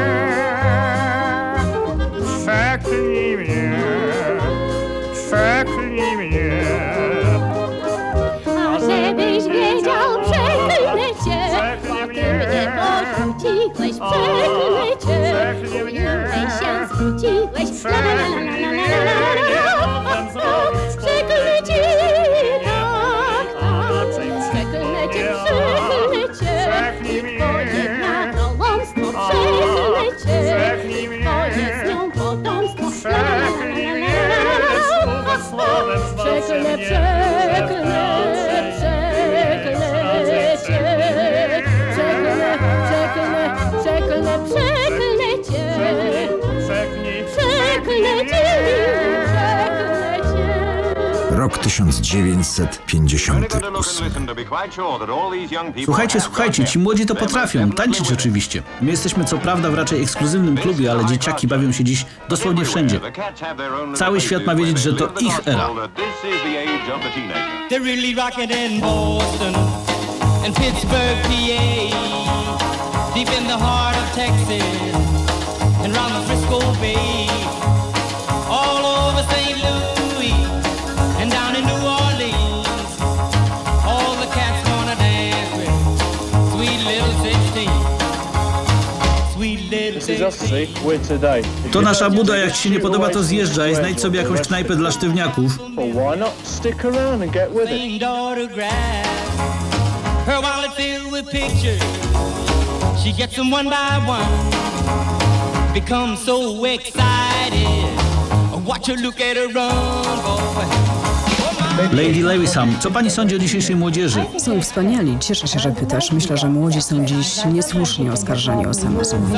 [SPEAKER 13] przeklnij mnie, przeklnij mnie.
[SPEAKER 26] A żebyś wiedział, przeklnę cię, bo ty mnie porzuciłeś, przeklnę cię, ku innej się zwróciłeś, przeklnę cię, tak, przeklnę cię, i twoje wiarołomstwo, przeklnę cię, twoje z nią potomstwo, przeklnę cię.
[SPEAKER 35] Rok 1958.
[SPEAKER 36] Słuchajcie, ci młodzi to potrafią, tańczyć oczywiście. My jesteśmy co prawda w raczej ekskluzywnym klubie, ale dzieciaki bawią się dziś dosłownie wszędzie. Cały świat ma wiedzieć, że to ich era.
[SPEAKER 7] They're really rocking in Boston and Pittsburgh, PA, deep in the heart of Texas and round the Frisco Bay, all over St. Louis and down in New Orleans. All the cats wanna dance with sweet little 16. Sweet little 16.
[SPEAKER 36] To nasza buda, jak ci się nie podoba, to zjeżdżaj, znajdź sobie jakąś knajpę dla sztywniaków.
[SPEAKER 7] Her wallet filled with pictures, she gets them one by one, becomes so excited, watch her look at her run, boy.
[SPEAKER 36] Lady Lewisham, co pani sądzi o dzisiejszej młodzieży?
[SPEAKER 15] Są wspaniali, cieszę się, że pytasz. Myślę, że młodzi są dziś niesłusznie oskarżani o samozłów.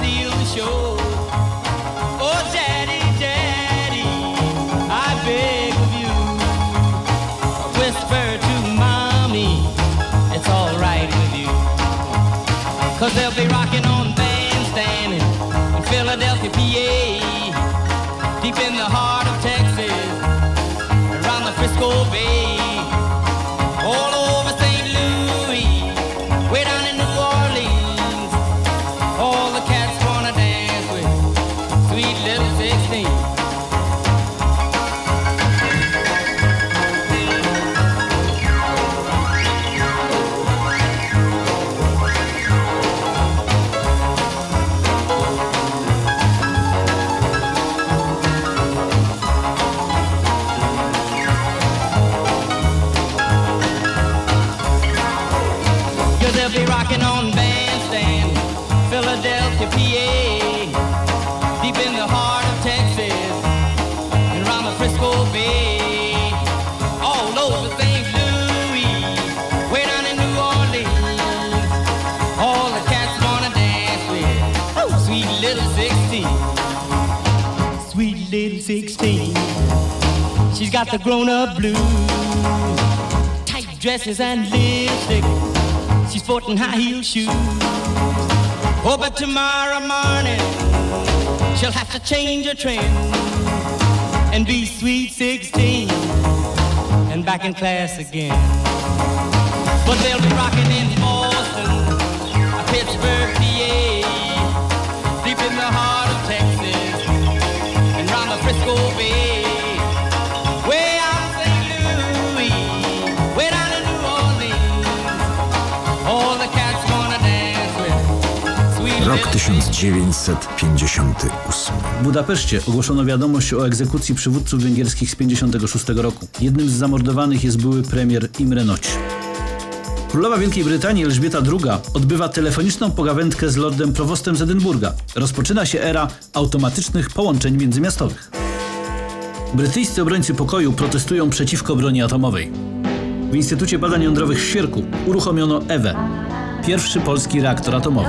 [SPEAKER 7] Cause they'll be rocking on bandstand in Philadelphia, PA, deep in the heart of Texas, around the Frisco Bay, all over St. Louis, way down in New Orleans. All the cats wanna dance with sweet little 16. They'll be rocking on bandstand, Philadelphia, PA, deep in the heart of Texas, and around the Frisco Bay, all over St. Louis, way down in New Orleans. All the cats wanna dance with sweet little 16, sweet little 16. She's got the grown-up blues, tight dresses and lipstick. She's sporting high-heel shoes. Oh, but tomorrow morning she'll have to change her trim and be sweet 16 and back in class again. But they'll be rocking in Boston, Pittsburgh, PA, deep in the heart of Texas and round the Frisco Bay.
[SPEAKER 35] Rok 1958.
[SPEAKER 36] W Budapeszcie ogłoszono wiadomość o egzekucji przywódców węgierskich z 1956 roku. Jednym z zamordowanych jest były premier Imre Nagy. Królowa Wielkiej Brytanii Elżbieta II odbywa telefoniczną pogawędkę z lordem prowostem z Edynburga. Rozpoczyna się era automatycznych połączeń międzymiastowych. Brytyjscy obrońcy pokoju protestują przeciwko broni atomowej. W Instytucie Badań Jądrowych w Świerku uruchomiono EWE, pierwszy polski reaktor atomowy.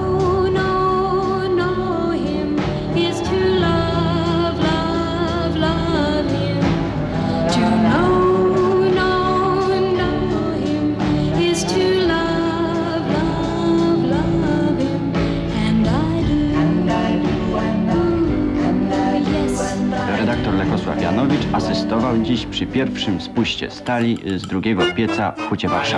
[SPEAKER 9] Asystował dziś przy pierwszym spuście stali z drugiego pieca w Hucie Warszawy.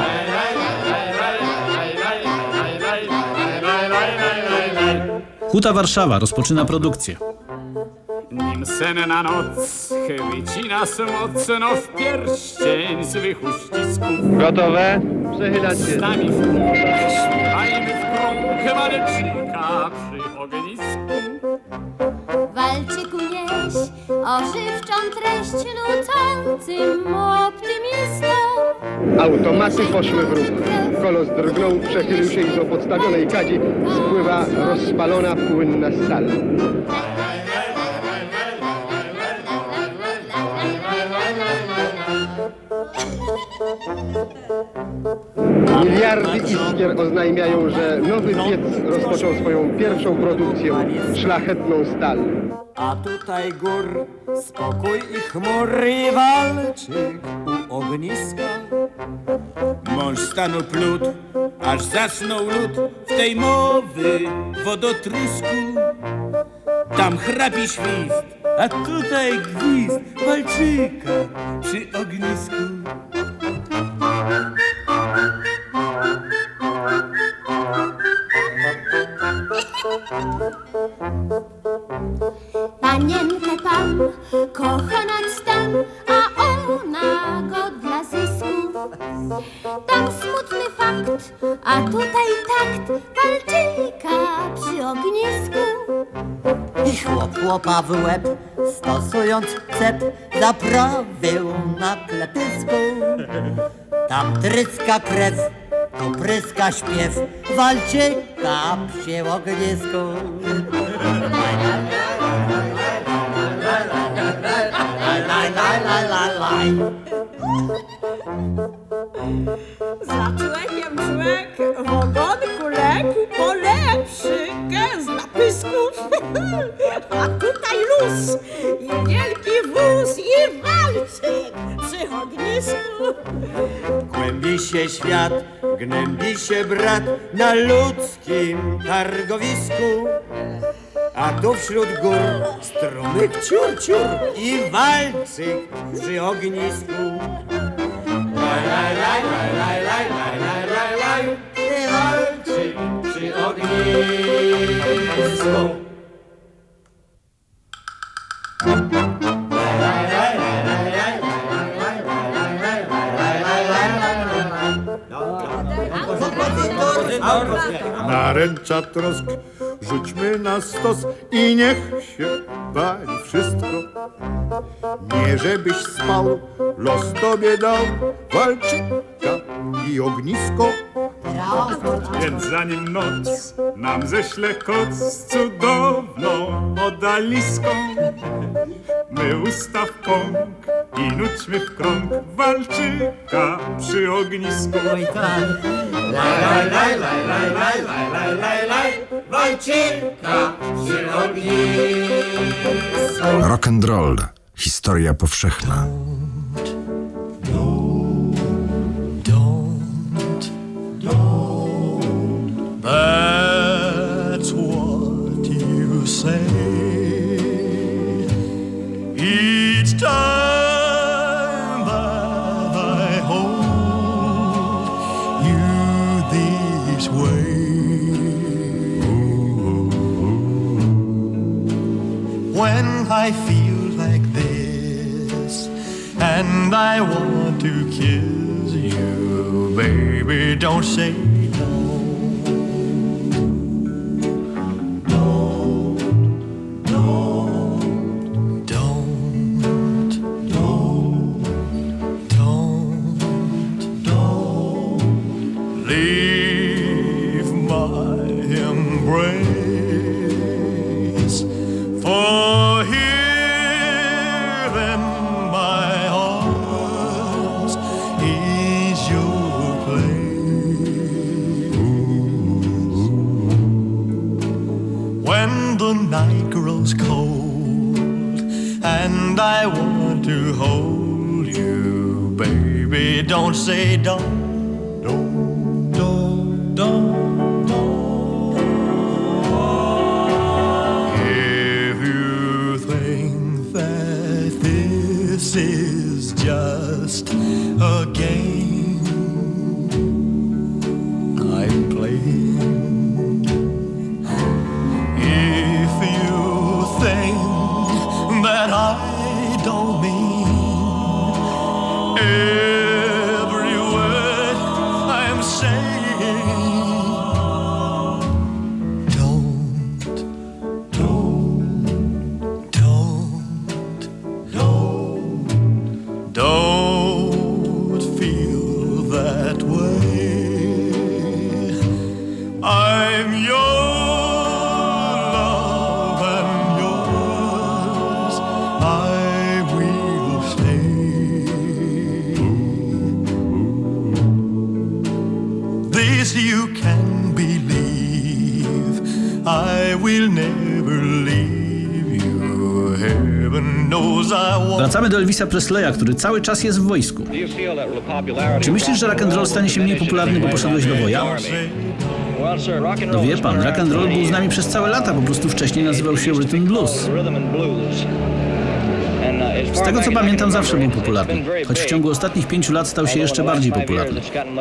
[SPEAKER 34] Huta Warszawa rozpoczyna produkcję.
[SPEAKER 16] Nim senna noc chyci nas mocno w pierścień złych uścisków.
[SPEAKER 12] Gotowe? Przechylać się.
[SPEAKER 16] Z nami w górę, śpiewajmy w krąg walecznika przy ognisku.
[SPEAKER 26] Walczyku nieś ożywczą treść nucącym optymistom.
[SPEAKER 12] Automaty poszły w ruch. Kolos drgnął, przechylił się i z opodstawionej kadzi spływa rozpalona płynna stal.
[SPEAKER 1] Miliardy iskier oznajmiają, że nowy piec rozpoczął swoją pierwszą produkcję, szlachetną stal.
[SPEAKER 17] A tutaj gór, spokój i chmury i walczy u ogniska.
[SPEAKER 18] Mąż stanął plód, aż zasnął lud w tej mowy wodotrysku. Tam chrapi świst, a tutaj gwizd walczyka przy ognisku.
[SPEAKER 26] Panienkę pan kocha nad stan, a ona go dla zysku. Tam smutny fakt, a tutaj takt walczyka przy ognisku.
[SPEAKER 6] I chłop chłopa w łeb, stosując cep, zaprawił na klepysku. Tam tryska krew, to pryska śpiew walczyka przy ognisku.
[SPEAKER 19] Za człekiem człek w ogonku legł, polepszy gęz napisków. A tutaj luz i wielki wóz i walczyk przy ognisku.
[SPEAKER 17] Głębi się świat, gnębi się brat na ludzkim targowisku. A tu wśród gór strumyk ciur, ciur i walczyk przy ognisku. Laj, laj, laj, laj, laj, laj, laj, laj, laj, i walczyk przy ognisku.
[SPEAKER 2] Naręcza trosk, rzućmy na stos i niech się pali wszystko. Nie żebyś spał, los tobie dał walczyka i ognisko.
[SPEAKER 3] Więc zanim noc nam ześle koc z cudowną odaliską, my ustaw pąk i nudźmy w krąg walczyka przy ognisku.
[SPEAKER 17] Laj, laj, laj, laj, laj, laj, laj, laj, laj, laj, walczyka przy ognisku.
[SPEAKER 35] Rock and roll. Historia powszechna.
[SPEAKER 14] That's what you say each time that I hold you this way. When I feel like this and I want to kiss you, baby, don't say don't say don't, don't, don't, don't, don't. If you think that this is just a game I'm playing, if you think that I don't mean can believe I will never leave you. Heaven knows I want.
[SPEAKER 36] Wracamy do Elvisa Presleya, który cały czas jest w wojsku. Czy myślisz, że rock and roll stanie się mniej popularny, bo poszedłeś do woja? No wie pan, rock and roll był z nami przez całe lata, po prostu wcześniej nazywał się Rhythm Blues. Z tego co pamiętam, zawsze był popularny, choć w ciągu ostatnich 5 lat stał się jeszcze bardziej popularny.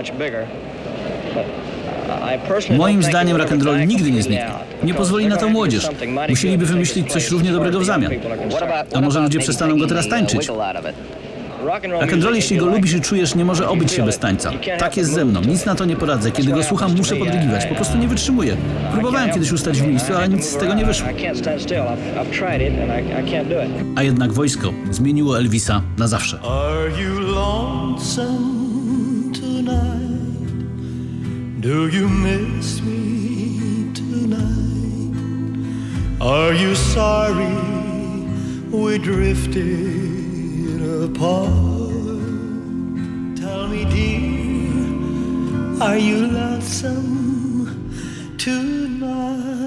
[SPEAKER 36] Moim zdaniem rock and roll nigdy nie zniknie. Nie pozwoli na to młodzież. Musieliby wymyślić coś równie dobrego w zamian. A może ludzie przestaną go teraz tańczyć? Rock and roll, jeśli go lubisz i czujesz, nie może obyć się bez tańca. Tak jest ze mną, nic na to nie poradzę. Kiedy go słucham, muszę podrygiwać. Po prostu nie wytrzymuję. Próbowałem kiedyś ustać w miejscu, ale nic z tego nie wyszło. A jednak wojsko zmieniło Elvisa na zawsze.
[SPEAKER 14] Are you lonesome tonight? Do you miss me tonight? Are you sorry we drifted apart? Tell me, dear, are you lonesome tonight?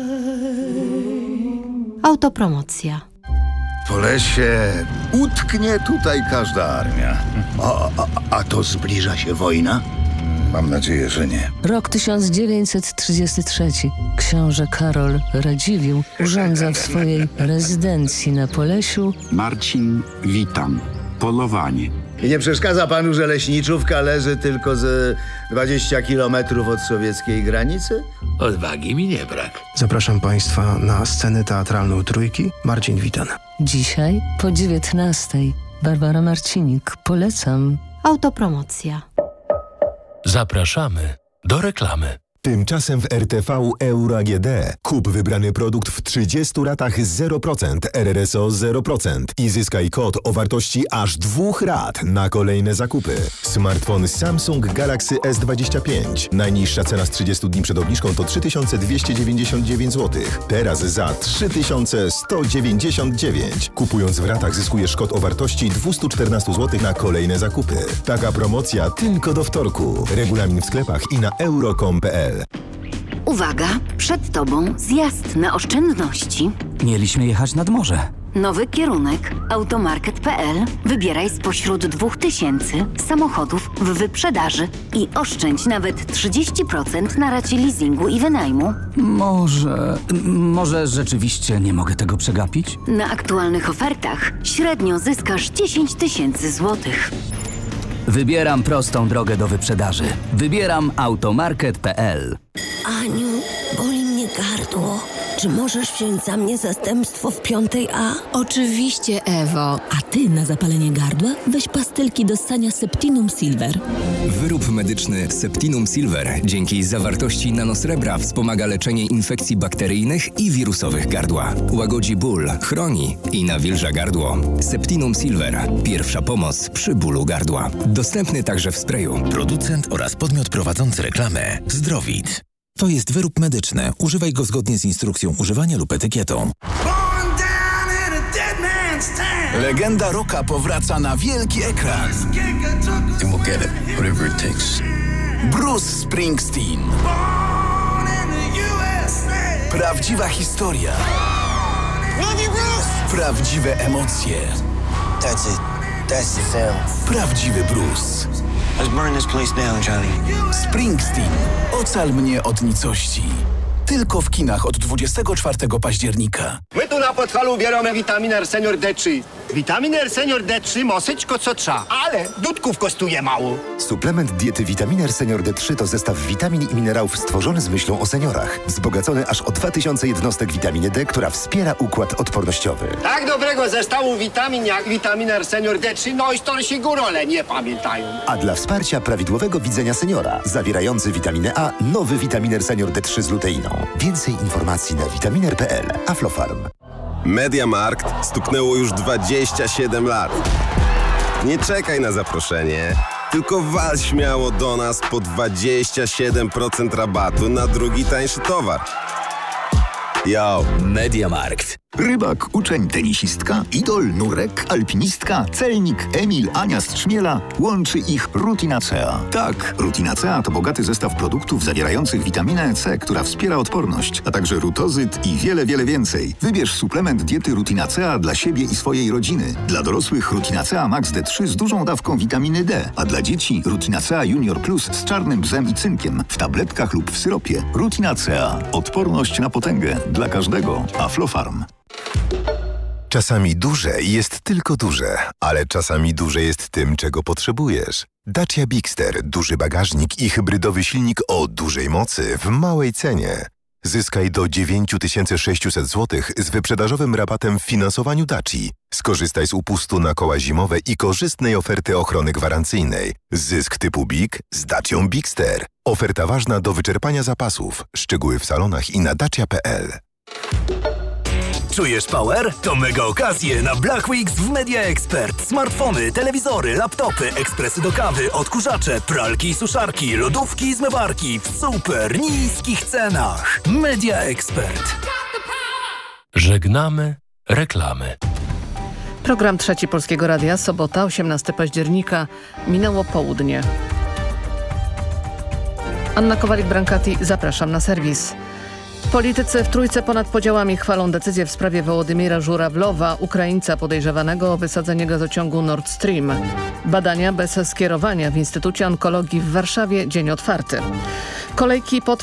[SPEAKER 4] Autopromocja.
[SPEAKER 5] Po lesie utknie tutaj każda armia. A to zbliża się wojna? Mam nadzieję, że nie.
[SPEAKER 8] Rok 1933. Książę Karol Radziwiłł urządza w swojej rezydencji na Polesiu.
[SPEAKER 10] Marcin, witam. Polowanie.
[SPEAKER 5] I nie przeszkadza panu, że leśniczówka leży tylko ze 20 kilometrów od sowieckiej granicy?
[SPEAKER 10] Odwagi mi nie brak.
[SPEAKER 20] Zapraszam państwa na scenę teatralną Trójki. Marcin Witan.
[SPEAKER 8] Dzisiaj po 19:00. Barbara Marcinik. Polecam.
[SPEAKER 4] Autopromocja.
[SPEAKER 21] Zapraszamy do reklamy.
[SPEAKER 38] Tymczasem w RTV Euro AGD kup wybrany produkt w 30 ratach 0%, RRSO 0% i zyskaj kod o wartości aż 2 rat na kolejne zakupy. Smartfon Samsung Galaxy S25. Najniższa cena z 30 dni przed obniżką to 3299 zł. Teraz za 3199. Kupując w ratach zyskujesz kod o wartości 214 zł na kolejne zakupy. Taka promocja tylko do wtorku. Regulamin w sklepach i na euro.com.pl.
[SPEAKER 22] Uwaga, przed tobą zjazd na oszczędności.
[SPEAKER 23] Mieliśmy jechać nad morze.
[SPEAKER 22] Nowy kierunek, automarket.pl. Wybieraj spośród 2000 samochodów w wyprzedaży i oszczędź nawet 30% na racie leasingu i wynajmu.
[SPEAKER 23] Może rzeczywiście nie mogę tego przegapić?
[SPEAKER 22] Na aktualnych ofertach średnio zyskasz 10 000 złotych.
[SPEAKER 23] Wybieram prostą drogę do wyprzedaży. Wybieram automarket.pl.
[SPEAKER 26] Aniu, boli mnie gardło. Czy możesz wziąć za mnie zastępstwo w 5A?
[SPEAKER 24] Oczywiście, Ewo. A ty na zapalenie gardła weź pastylki do ssania Septinum Silver.
[SPEAKER 25] Wyrób medyczny Septinum Silver dzięki zawartości nanosrebra wspomaga leczenie infekcji bakteryjnych i wirusowych gardła. Łagodzi ból, chroni i nawilża gardło. Septinum Silver. Pierwsza pomoc przy bólu gardła. Dostępny także w sprayu.
[SPEAKER 27] Producent oraz podmiot prowadzący reklamę Zdrowit. To jest wyrób medyczny. Używaj go zgodnie z instrukcją używania lub etykietą.
[SPEAKER 38] Legenda rocka powraca na wielki ekran. Bruce Springsteen. Prawdziwa historia. Prawdziwe emocje.
[SPEAKER 28] That's it. That's the sound.
[SPEAKER 38] Prawdziwy Bruce.
[SPEAKER 28] Let's burn this place down, Johnny.
[SPEAKER 38] Springsteen. Ocal mnie od nicości. Tylko w kinach od 24 października.
[SPEAKER 12] My tu na Podhalu bierzemy witaminę Senior D3. Witaminę Senior D3 mosyczko co trza, ale dudków kosztuje mało.
[SPEAKER 38] Suplement diety Vitaminer Senior D3 to zestaw witamin i minerałów stworzony z myślą o seniorach. Wzbogacony aż o 2000 jednostek witaminy D, która wspiera układ odpornościowy.
[SPEAKER 12] Tak dobrego zestawu witamin jak Vitaminer Senior D3, no i starsi górole nie pamiętają.
[SPEAKER 38] A dla wsparcia prawidłowego widzenia seniora, zawierający witaminę A, nowy Vitaminer Senior D3 z luteiną. Więcej informacji na vitaminer.pl. Aflofarm.
[SPEAKER 29] MediaMarkt stuknęło już 27 lat. Nie czekaj na zaproszenie, tylko wal śmiało do nas po 27% rabatu na drugi tańszy towar. Yo!
[SPEAKER 23] MediaMarkt.
[SPEAKER 5] Rybak, uczeń, tenisistka, idol, nurek, alpinistka, celnik, Emil, Ania z Trzmiela. Łączy ich Rutinacea. Tak, Rutinacea to bogaty zestaw produktów zawierających witaminę C, która wspiera odporność, a także rutozyt i wiele, wiele więcej. Wybierz suplement diety Rutinacea dla siebie i swojej rodziny. Dla dorosłych Rutinacea Max D3 z dużą dawką witaminy D, a dla dzieci Rutinacea Junior Plus z czarnym bzem i cynkiem w tabletkach lub w syropie. Rutinacea. Odporność na potęgę. Dla każdego. Aflofarm.
[SPEAKER 38] Czasami duże jest tylko duże, ale czasami duże jest tym, czego potrzebujesz. Dacia Bigster, duży bagażnik i hybrydowy silnik o dużej mocy w małej cenie. Zyskaj do 9600 zł z wyprzedażowym rabatem w finansowaniu Daci. Skorzystaj z upustu na koła zimowe i korzystnej oferty ochrony gwarancyjnej. Zysk typu Big z Dacią Bigster. Oferta ważna do wyczerpania zapasów. Szczegóły w salonach i na dacia.pl.
[SPEAKER 1] Czujesz power? To mega okazje na Black Weeks w Media Expert. Smartfony, telewizory, laptopy, ekspresy do kawy, odkurzacze, pralki i suszarki, lodówki i zmywarki w super niskich cenach. Media Expert.
[SPEAKER 2] Żegnamy reklamy.
[SPEAKER 6] Program Trzeci Polskiego Radia, sobota, 18 października. Minęło południe. Anna Kowalik-Brankati, zapraszam na serwis. Politycy w Trójce ponad podziałami chwalą decyzję w sprawie Wołodymira Żurawlowa, Ukraińca podejrzewanego o wysadzenie gazociągu Nord Stream. Badania bez skierowania w Instytucie Onkologii w Warszawie, dzień otwarty. Kolejki pod